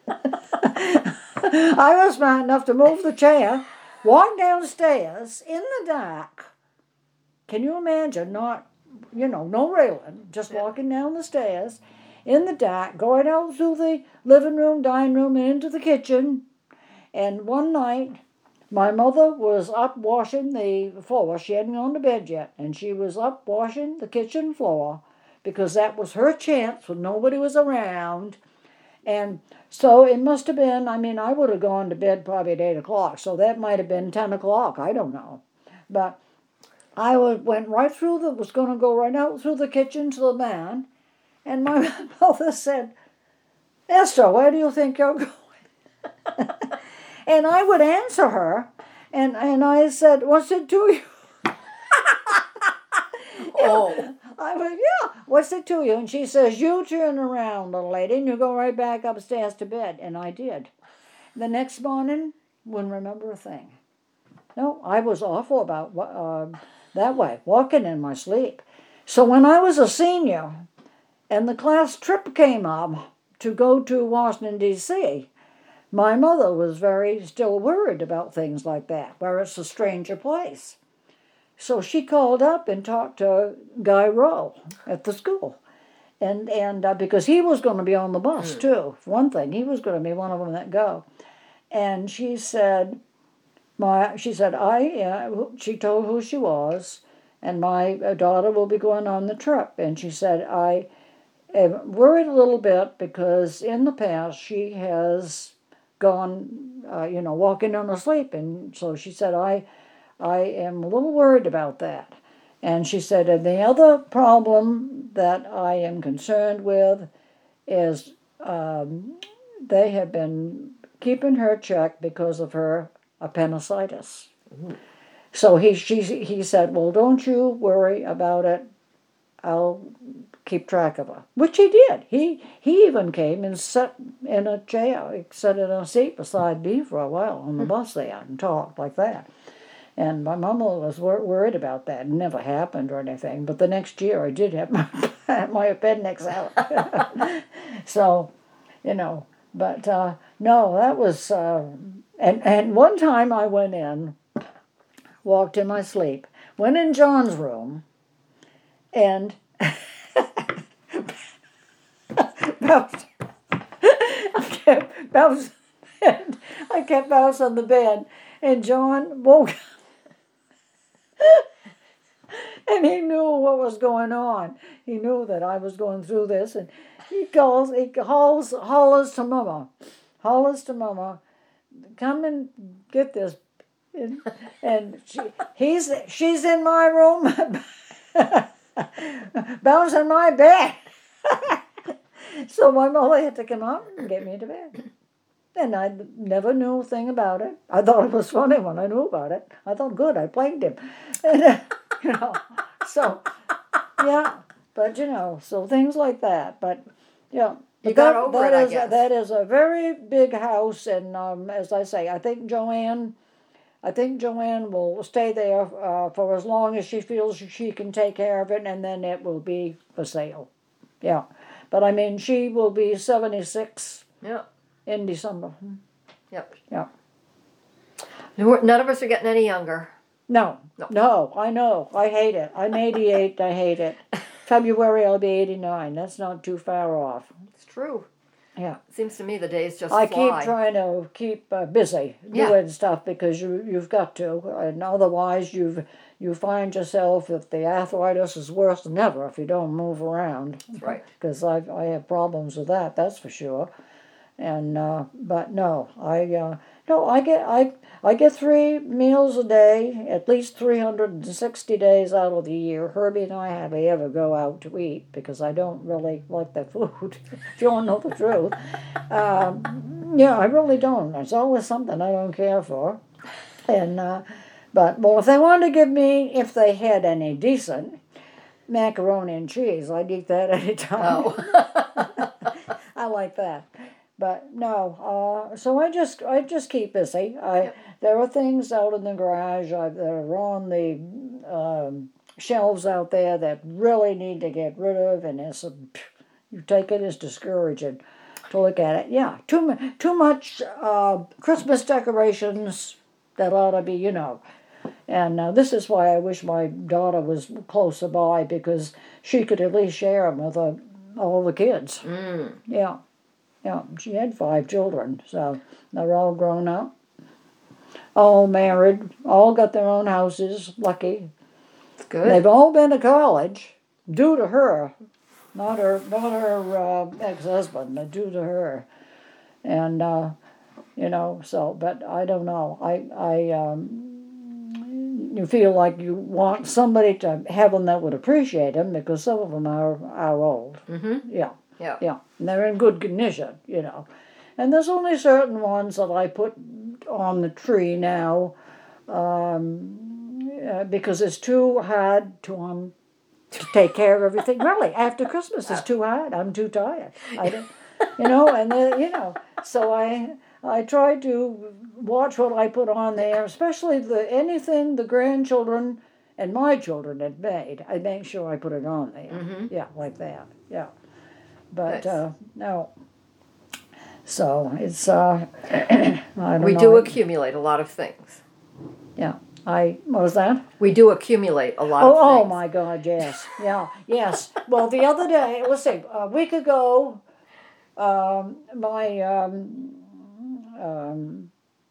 I was smart enough to move the chair, walk downstairs in the dark. Can you imagine? Not, you know, no railing, just walking down the stairs in the dark, going out through the living room, dining room, and into the kitchen. And one night, my mother was up washing the floor. She hadn't gone to bed yet, and she was up washing the kitchen floor because that was her chance when nobody was around. And so it must have been, I mean, I would have gone to bed probably at eight o'clock, so that might have been ten o'clock, I don't know. But I went right through the, was going to go right out through the kitchen to the man, and my mother said, "Esther, where do you think you're going?" And I would answer her, And and I said, "What's it to you?" Oh. I went, "Yeah, what's it to you?" And she says, "You turn around, little lady, and you go right back upstairs to bed." And I did. The next morning, wouldn't remember a thing. No, I was awful about uh, that way, walking in my sleep. So when I was a senior, and the class trip came up to go to Washington, D C, my mother was very still worried about things like that, where it's a stranger place. So she called up and talked to Guy Rowe at the school. And and uh, because he was going to be on the bus, mm. too. For one thing, he was going to be one of them that go. And she said, my she said, I, uh, she told who she was, and my daughter will be going on the trip. And she said, I am worried a little bit because in the past she has gone, uh, you know, walking in her sleep. And so she said, I... I am a little worried about that. And she said, and the other problem that I am concerned with is um, they have been keeping her checked because of her appendicitis. Mm-hmm. So he, she, he said, well, don't you worry about it. I'll keep track of her, which he did. He he even came and sat in a chair, he sat in a seat beside me for a while on the bus there and talked like that. And my mama was wor- worried about that. It never happened or anything. But the next year I did have my, my appendix out. So, you know, but uh, no, that was, uh, and, and one time I went in, walked in my sleep, went in John's room, and bounced, I kept bouncing, I kept bouncing on the bed, and John woke up. And he knew what was going on. He knew that I was going through this, and he calls, he calls, hollers to Mama, hollers to Mama, come and get this. And, and she, he's, she's in my room, bouncing my bed. So my mother had to come out and get me to bed. And I never knew a thing about it. I thought it was funny when I knew about it. I thought, good, I plagued him. And, uh, you know, so, yeah. But, you know, so things like that. But, yeah. But you got that, over that it, is, I guess. That is a very big house. And um, as I say, I think Joanne, I think Joanne will stay there uh, for as long as she feels she can take care of it. And then it will be for sale. Yeah. But, I mean, she will be seventy-six. Yeah. In December. Yep. Yeah. None of us are getting any younger. No. No. No, I know. I hate it. I'm eighty-eight. I hate it. February I'll be eighty-nine. That's not too far off. It's true. Yeah. It seems to me the days just I fly. keep trying to keep uh, busy yeah. doing stuff because you, you've got to. And otherwise you've you find yourself that the arthritis is worse than ever if you don't move around. That's right. Because I I have problems with that, that's for sure. And uh, but no, I uh, no, I get I I get three meals a day, at least three hundred and sixty days out of the year. Herbie and I hardly ever go out to eat because I don't really like the food. If you want to know the truth, um, yeah, I really don't. It's always something I don't care for. And uh, but well, if they wanted to give me, if they had any decent macaroni and cheese, I'd eat that any time. Oh. I like that. But no, uh, so I just I just keep busy. I Yep. There are things out in the garage I, that are on the um, shelves out there that really need to get rid of, and it's a, you take it as discouraging to look at it. Yeah, too mu- too much uh, Christmas decorations that ought to be, you know. And uh, this is why I wish my daughter was closer by because she could at least share them with uh, all the kids. Mm. Yeah. Yeah, she had five children, so they're all grown up, all married, all got their own houses, lucky. That's good. They've all been to college, due to her, not her, not her uh, ex-husband, but due to her. And, uh, you know, so, but I don't know. I, I, um, you feel like you want somebody to have them that would appreciate them because some of them are, are old. Mm-hmm. Yeah. Yeah. Yeah, and they're in good condition, you know. And there's only certain ones that I put on the tree now um, uh, because it's too hard to um to take care of everything. Really, after Christmas is too hard. I'm too tired. I don't, you know, and then, you know, so I I try to watch what I put on there, especially the anything the grandchildren and my children had made. I make sure I put it on there. Mm-hmm. Yeah, like that. Yeah, but Nice. uh, no. So it's uh, I don't We know. do accumulate a lot of things. Yeah, I what was that? We do accumulate a lot Oh, of oh things. my God, yes, yeah, yes. Well, the other day, let's see, a week ago, um, my um, um,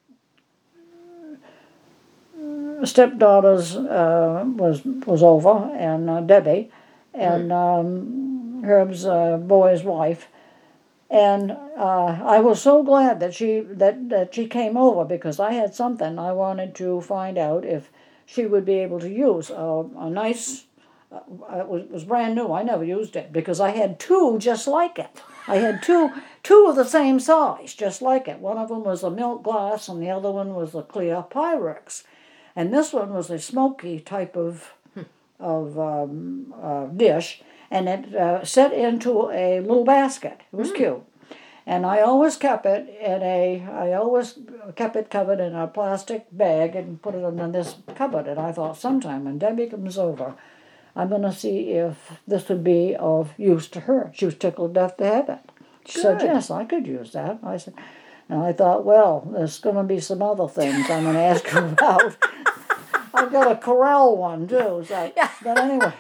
stepdaughter's uh, was was over, and uh, Debbie, and um, Herb's uh, boy's wife, and uh, I was so glad that she that, that she came over because I had something I wanted to find out if she would be able to use a, a nice. Uh, it was, it was brand new. I never used it because I had two just like it. I had two two of the same size, just like it. One of them was a milk glass, and the other one was a clear Pyrex, and this one was a smoky type of of um, uh, dish, and it uh, set into a little basket. It was cute. And I always kept it in a, I always kept it covered in a plastic bag and put it in this cupboard. And I thought sometime when Debbie comes over, I'm going to see if this would be of use to her. She was tickled death to have it. She said, Good. yes, I could use that. I said, and I thought, well, there's going to be some other things I'm going to ask her about. I've got a Corral one, too. So, Yeah. But anyway,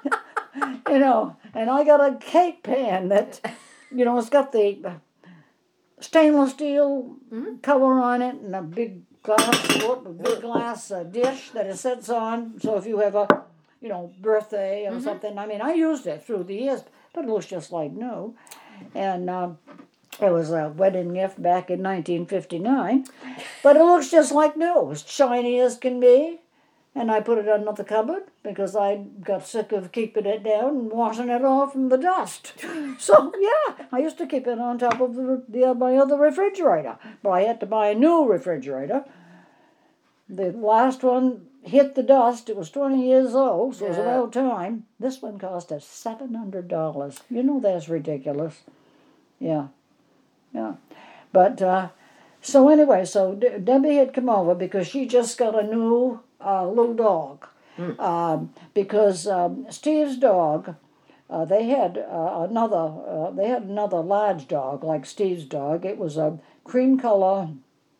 you know, and I got a cake pan that, you know, it's got the stainless steel Mm-hmm. cover on it and a big glass, a big glass uh, dish that it sits on. So if you have a, you know, birthday or Mm-hmm. something, I mean, I used it through the years, but it looks just like new. And um, it was a wedding gift back in nineteen fifty-nine, but it looks just like new, as shiny as can be. And I put it under the cupboard because I got sick of keeping it down and washing it off from the dust. So, yeah, I used to keep it on top of the, the, my other refrigerator. But I had to buy a new refrigerator. The last one hit the dust. It was twenty years old, so it was Yeah. about time. This one cost us seven hundred dollars. You know that's ridiculous. Yeah, yeah. But, uh, so anyway, so De- Debbie had come over because she just got a new uh, little dog. Mm. Um, because um, Steve's dog, uh, they had uh, another, uh, they had another large dog like Steve's dog. It was a cream color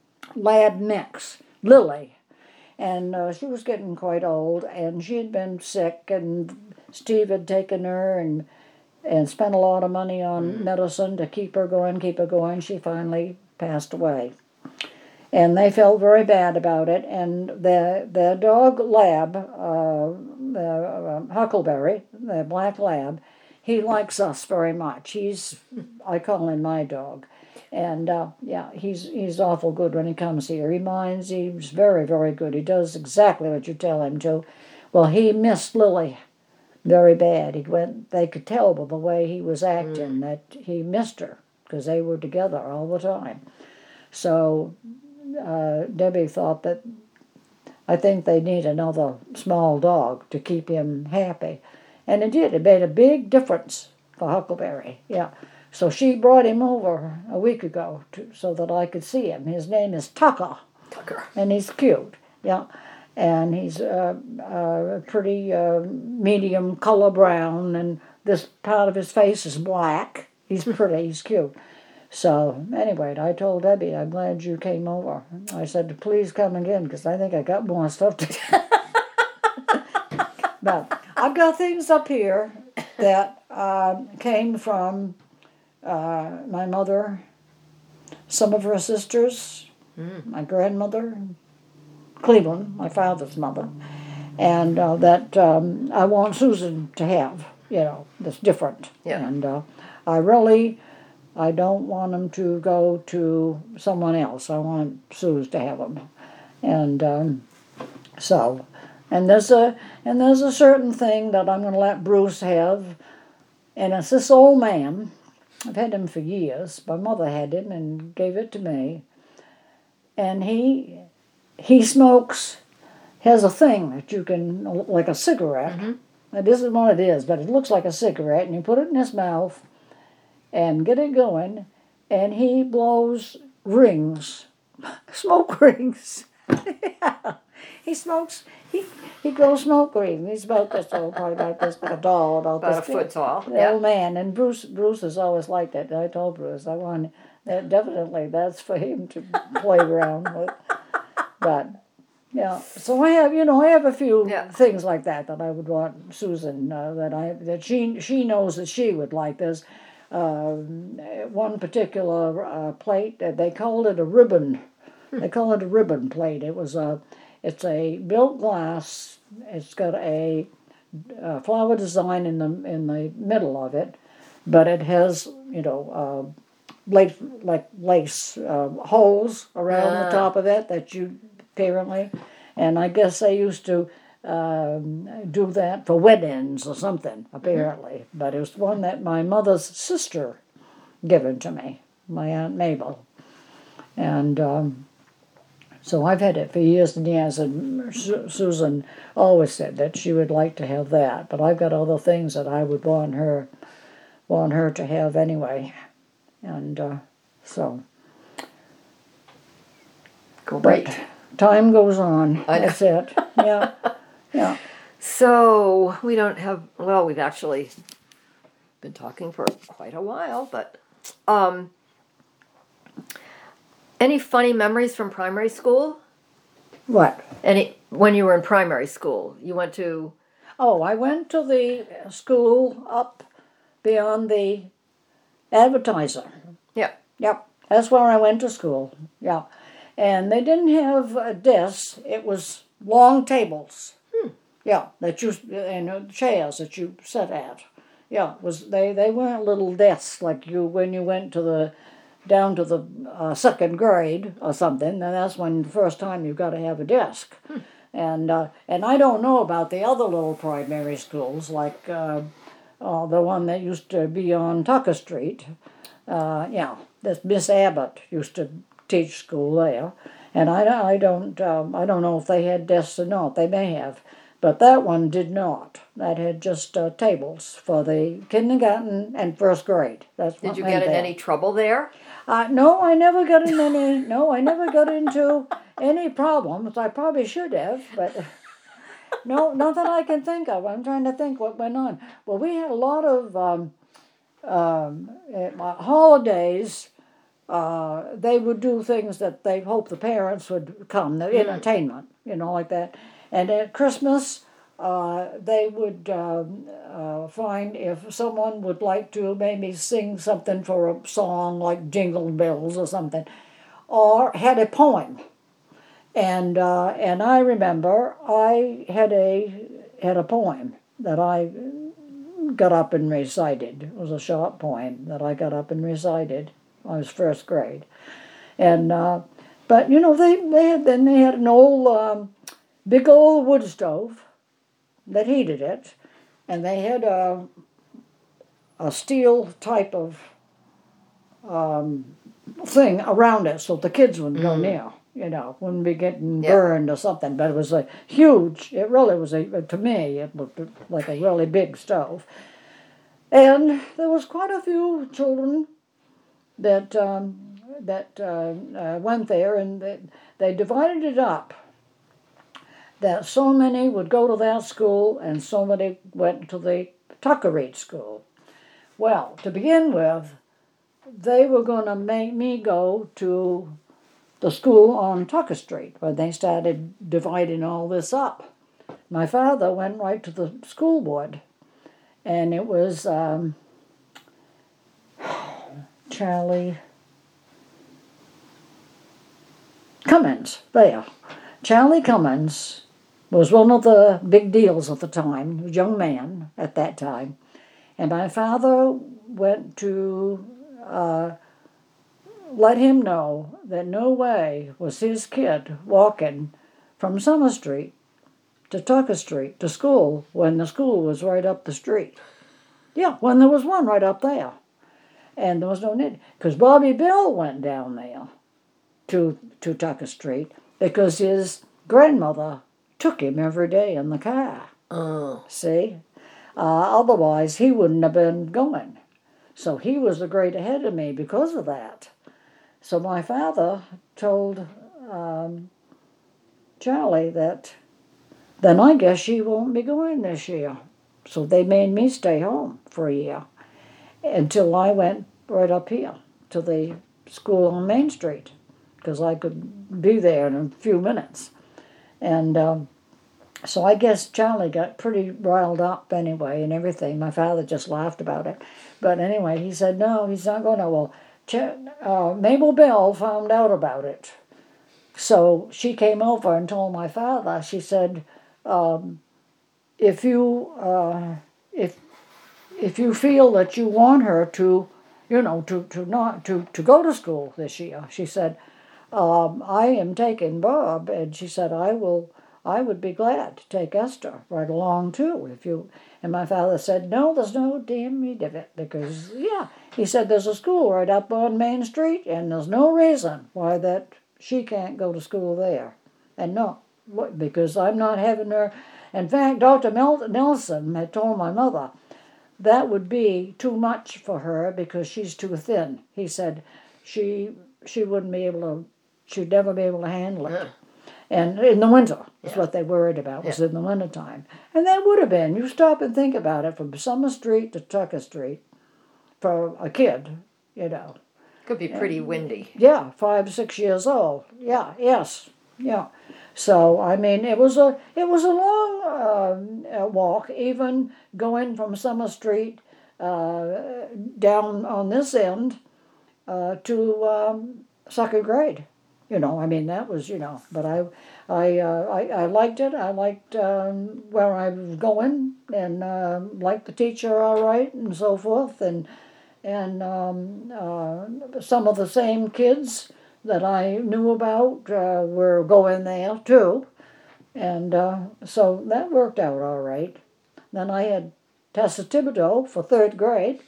lab mix, Lily, and uh, she was getting quite old, and she had been sick, and Steve had taken her and and spent a lot of money on medicine to keep her going, keep her going. She finally passed away. And they felt very bad about it. And the the dog lab, uh, the uh, Huckleberry, the black lab, he likes us very much. He's, I call him my dog. And uh, yeah, he's he's awful good when he comes here. He minds, he's very, very good. He does exactly what you tell him to. Well, he missed Lily very bad. He went. They could tell by the way he was acting mm. that he missed her because they were together all the time. So uh, Debbie thought that I think they need another small dog to keep him happy, and it did. It made a big difference for Huckleberry. Yeah. So she brought him over a week ago to, so that I could see him. His name is Tucker. Tucker. And he's cute. Yeah. And he's uh, uh, pretty uh, medium color brown, and this part of his face is black. He's pretty, he's cute. So, anyway, I told Debbie, I'm glad you came over. I said, please come again, because I think I got more stuff to do. But I've got things up here that uh, came from uh, my mother, some of her sisters, mm. my grandmother, Cleveland, my father's mother, and uh, that um, I want Susan to have, you know, that's different. Yeah. And uh, I really, I don't want them to go to someone else. I want Susan to have them. And um, so, and there's a, and there's a certain thing that I'm going to let Bruce have, and it's this old man. I've had him for years. My mother had him and gave it to me. And he he smokes, has a thing that you can, like a cigarette. Mm-hmm. Now, this is what it is, but it looks like a cigarette, and you put it in his mouth and get it going, and he blows rings, smoke rings. Yeah. He smokes, he, he grows smoke rings. He's about this old, probably about this, like a doll, about, About this a foot big. tall. The Yeah. old man, and Bruce Bruce has always liked it. I told Bruce, I want, that definitely, that's for him to play around with. But, yeah, so I have, you know, I have a few Yeah. things like that that I would want Susan, uh, that I, that she, she knows that she would like. There's um, one particular uh, plate, that they called it a ribbon. They call it a ribbon plate. It was a, it's a built glass. It's got a, a flower design in the in the middle of it, but it has, you know, uh, lace, like lace uh, holes around Ah. the top of it that you apparently, and I guess they used to um, do that for weddings or something apparently. Mm-hmm. But it was one that my mother's sister given to me, my Aunt Mabel, and. Um, So I've had it for years and years, and Su- Susan always said that she would like to have that. But I've got other things that I would want her, want her to have anyway, and uh, so. Great. But time goes on. I know. That's it. Yeah, yeah. So we don't have. Well, we've actually been talking for quite a while, but um, any funny memories from primary school? What? Any when you were in primary school? You went to. Oh, I went to the school up beyond the advertiser. Yeah. Yep, that's where I went to school. Yeah, and they didn't have uh, desks. It was long tables. Hmm. Yeah, that you and uh, chairs that you sat at. Yeah, it was they they weren't little desks like you when you went to the down to the uh, second grade or something. And that's when the first time you've got to have a desk. Hmm. And uh, and I don't know about the other little primary schools like uh, uh, the one that used to be on Tucker Street. Uh, yeah, this Miss Abbott used to teach school there, and I, I don't um, I don't know if they had desks or not. They may have, but that one did not. That had just uh, tables for the kindergarten and first grade. That's Did what you went get in there. any trouble there? Uh, no, I never got in any. No, I never got into any problems. I probably should have, but no, not that I can think of. I'm trying to think what went on. Well, we had a lot of um, um, at my holidays. Uh, they would do things that they hoped the parents would come, the entertainment, you know, like that. And at Christmas, uh, they would um, uh, find if someone would like to maybe sing something for a song like Jingle Bells or something, or had a poem. And uh, and I remember I had a had a poem that I got up and recited. It was a short poem that I got up and recited. I was first grade, and uh, but you know they they had then they had an old um, big old wood stove that heated it, and they had a a steel type of um, thing around it so the kids wouldn't go near. You know, wouldn't be getting Yeah. burned or something. But it was a huge. It really was a. To me, it looked like a really big stove, and there was quite a few children that um, that uh, uh, went there, and they, they divided it up. That so many would go to that school, and so many went to the Tuckerete school. Well, to begin with, they were going to make me go to the school on Tucker Street when they started dividing all this up. My father went right to the school board, and it was um, Charlie Cummins, there. Charlie Cummins was one of the big deals at the time, a young man at that time. And my father went to uh, let him know that no way was his kid walking from Summer Street to Tucker Street to school when the school was right up the street. Yeah, when there was one right up there. And there was no need. Because Bobby Bill went down there to to Tucker Street. because his grandmother took him every day in the car. Oh. See? Uh, otherwise, he wouldn't have been going. So he was a grade ahead of me because of that. So my father told um, Charlie that, then I guess she won't be going this year. So they made me stay home for a year until I went right up here to the school on Main Street, because I could be there in a few minutes. And um, so I guess Charlie got pretty riled up anyway and everything. My father just laughed about it. But anyway, he said, no, he's not going to. Well, Ch- uh, Mabel Bell found out about it. So she came over and told my father, she said, um, if you uh, if if you feel that you want her to, you know, to, to not to, to go to school this year, she said, um, I am taking Bob, and she said, I will I would be glad to take Esther right along too, if you. And my father said, no, there's no damn need of it, because, yeah, he said, there's a school right up on Main Street, and there's no reason why that she can't go to school there. And no, because I'm not having her. In fact, Doctor Nelson had told my mother that would be too much for her because she's too thin. He said she she wouldn't be able to, she'd never be able to handle it. Yeah. And in the winter, that's Yeah. what they worried about, was Yeah. in the wintertime. And that would have been, you stop and think about it, from Summer Street to Tucker Street, for a kid, you know. Could be pretty windy. Yeah, five, six years old. Yeah, yes, yeah. So, I mean, it was a it was a long um, uh, walk, even going from Summer Street uh, down on this end uh, to um, second grade. You know, I mean, that was, you know, but I I uh, I, I liked it. I liked um, where I was going, and uh, liked the teacher all right, and so forth, and and um, uh, some of the same kids that I knew about uh, were going there too, and uh, so that worked out all right. Then I had Tessa Thibodeau for third grade,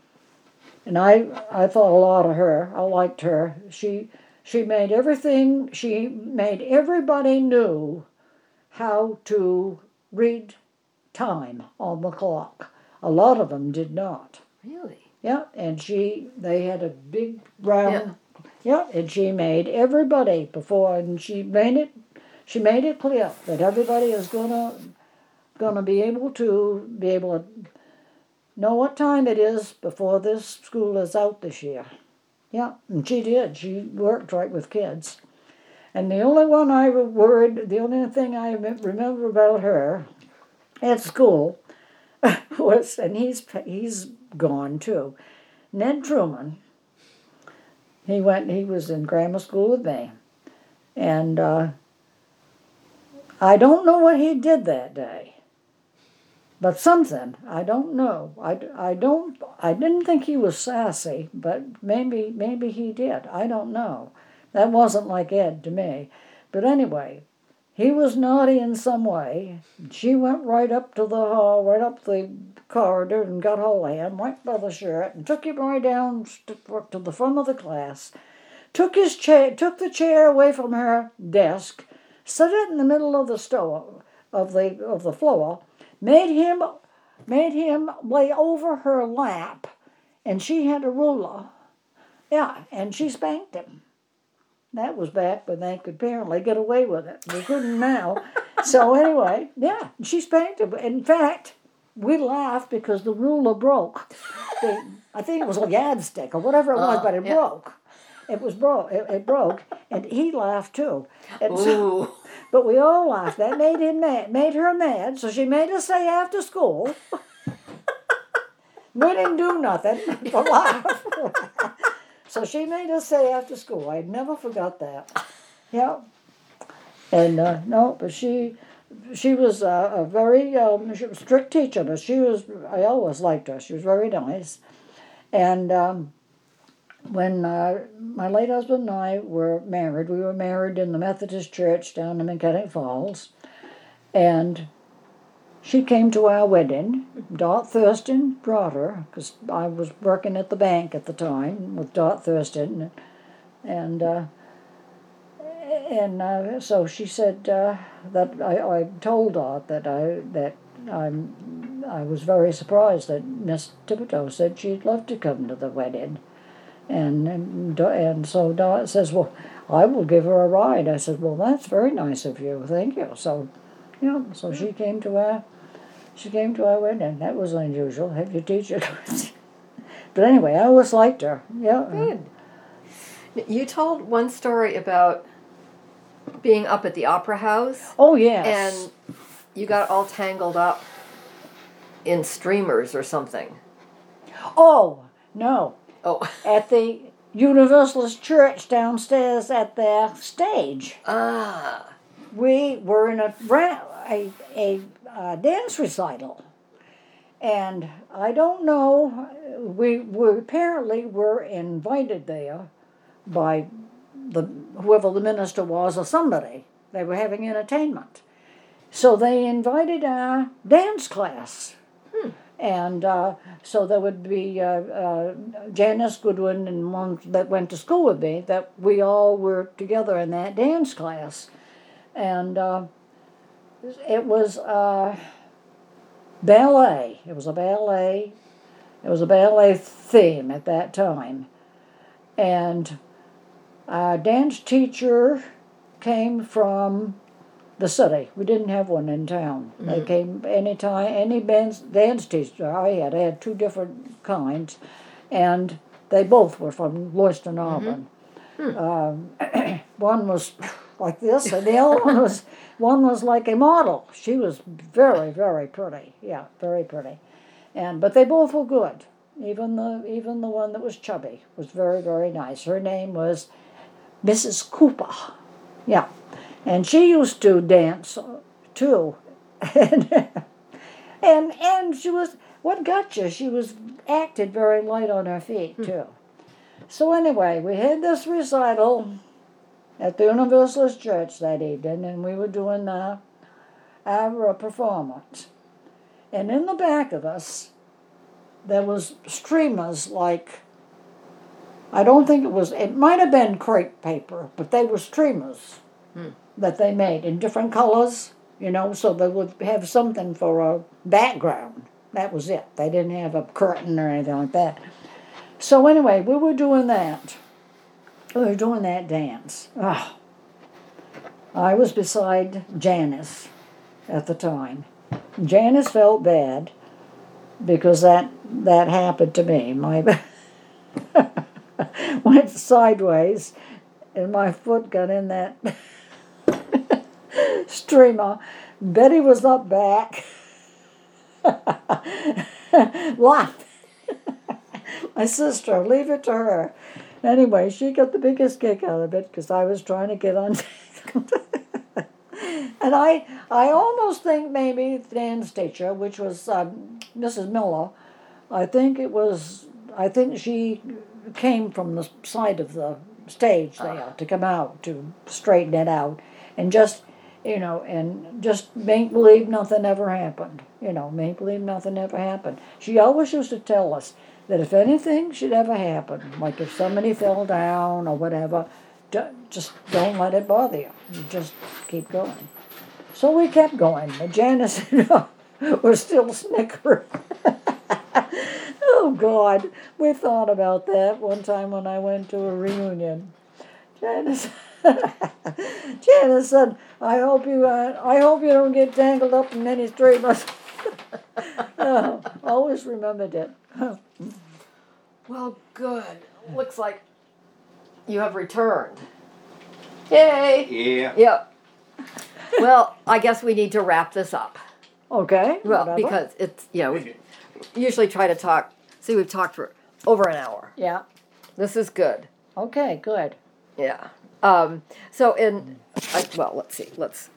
and I I thought a lot of her. I liked her. She she made everything. She made everybody knew how to read time on the clock. A lot of them did not. Really? Yeah, and she, they had a big round, yeah, and she made everybody before, and she made it, she made it clear that everybody is gonna, gonna be able to, be able to know what time it is before this school is out this year. Yeah, and she did, she worked right with kids. And the only one I worried, the only thing I remember about her at school was, and he's he's gone too, Ned Truman. He went. He was in grammar school with me, and uh, I don't know what he did that day, but something I don't know. I, I don't. I didn't think he was sassy, but maybe maybe he did. I don't know. That wasn't like Ed to me, but anyway. He was naughty in some way. She went right up to the hall, right up the corridor, and got hold of him right by the shirt, and took him right down to the front of the class. Took his chair, took the chair away from her desk, set it in the middle of the stove, of the of the floor, made him made him lay over her lap, and she had a ruler. Yeah, and she spanked him. That was back when they could apparently get away with it. We couldn't now. So anyway, yeah, she spanked him. In fact, we laughed because the ruler broke. The, I think it was a yardstick or whatever it was, Uh, but it yeah. broke. It was broke. It, it broke, and he laughed too. And so, Ooh. but we all laughed. That made him mad. Made her mad. So she made us stay after school. We didn't do nothing but laugh. So she made us stay after school. I never forgot that. Yeah. And uh, no, but she she was a, a very um, she was a strict teacher, but she was, I always liked her. She was very nice. And um, when uh, my late husband and I were married, we were married in the Methodist Church down in Mechanic Falls. And she came to our wedding. Dot Thurston brought her, because I was working at the bank at the time with Dot Thurston. And uh, and uh, so she said uh, that I, I told Dot that I that I'm I was very surprised that Miss Thibodeau said she'd love to come to the wedding, and and, and so Dot says, well, I will give her a ride. I said, well, that's very nice of you, thank you. So, yeah, so she came to our she came to our wedding. That was unusual. Have your teacher. But anyway, I always liked her. Yeah. Good. You told one story about being up at the opera house. Oh yes. And you got all tangled up in streamers or something. Oh no. Oh. At the Universalist Church downstairs at their stage, Ah. we were in a ra- a, a, uh dance recital, and I don't know. We we apparently were invited there by the whoever the minister was or somebody. They were having entertainment, so they invited our dance class. Hmm. And uh, so there would be uh, uh, Janice Goodwin and one that went to school with me, that we all were together in that dance class. And uh, it was uh, ballet. It was a ballet. It was a ballet theme at that time. And our dance teacher came from the city. We didn't have one in town. Mm-hmm. They came anytime, any dance, dance teacher I had. I had two different kinds, and they both were from Lewiston, Auburn. Mm-hmm. Um, one was like this, and the other one was one was like a model. She was very, very pretty. Yeah, very pretty. And but they both were good. Even the even the one that was chubby was very, very nice. Her name was Missus Cooper. Yeah. And she used to dance too, and and and she was what got you? She was acted very light on her feet too. So anyway, we had this recital at the Universalist Church that evening, and we were doing uh, our performance. And in the back of us, there was streamers like. I don't think it was. It might have been crepe paper, but they were streamers. Hmm. That they made in different colors, you know, so they would have something for a background. That was it. They didn't have a curtain or anything like that. So anyway, we were doing that. We were doing that dance. Oh. I was beside Janice at the time. Janice felt bad because that that happened to me. My went sideways and my foot got in that streamer. Betty was up back, laughing. My sister, leave it to her. Anyway, she got the biggest kick out of it because I was trying to get untangled. And I, I almost think maybe the dance teacher, which was um, Missus Miller, I think it was. I think she came from the side of the stage there uh. to come out to straighten it out, and just. You know, and just make believe nothing ever happened. You know, make believe nothing ever happened. She always used to tell us that if anything should ever happen, like if somebody fell down or whatever, just don't let it bother you. You just keep going. So we kept going. And Janice and I were still snickering. Oh, God. We thought about that one time when I went to a reunion. Janice... Janice said, "I hope you, uh, I hope you don't get tangled up in many streamers." Oh, always remembered it. Well, good. Looks like you have returned. Yay! Yeah. Yep. Well, I guess we need to wrap this up. Okay. Well, whatever. because it's you know we usually try to talk. See, we've talked for over an hour. Yeah. This is good. Okay. Good. Yeah. Um, so in, I, well, let's see. Let's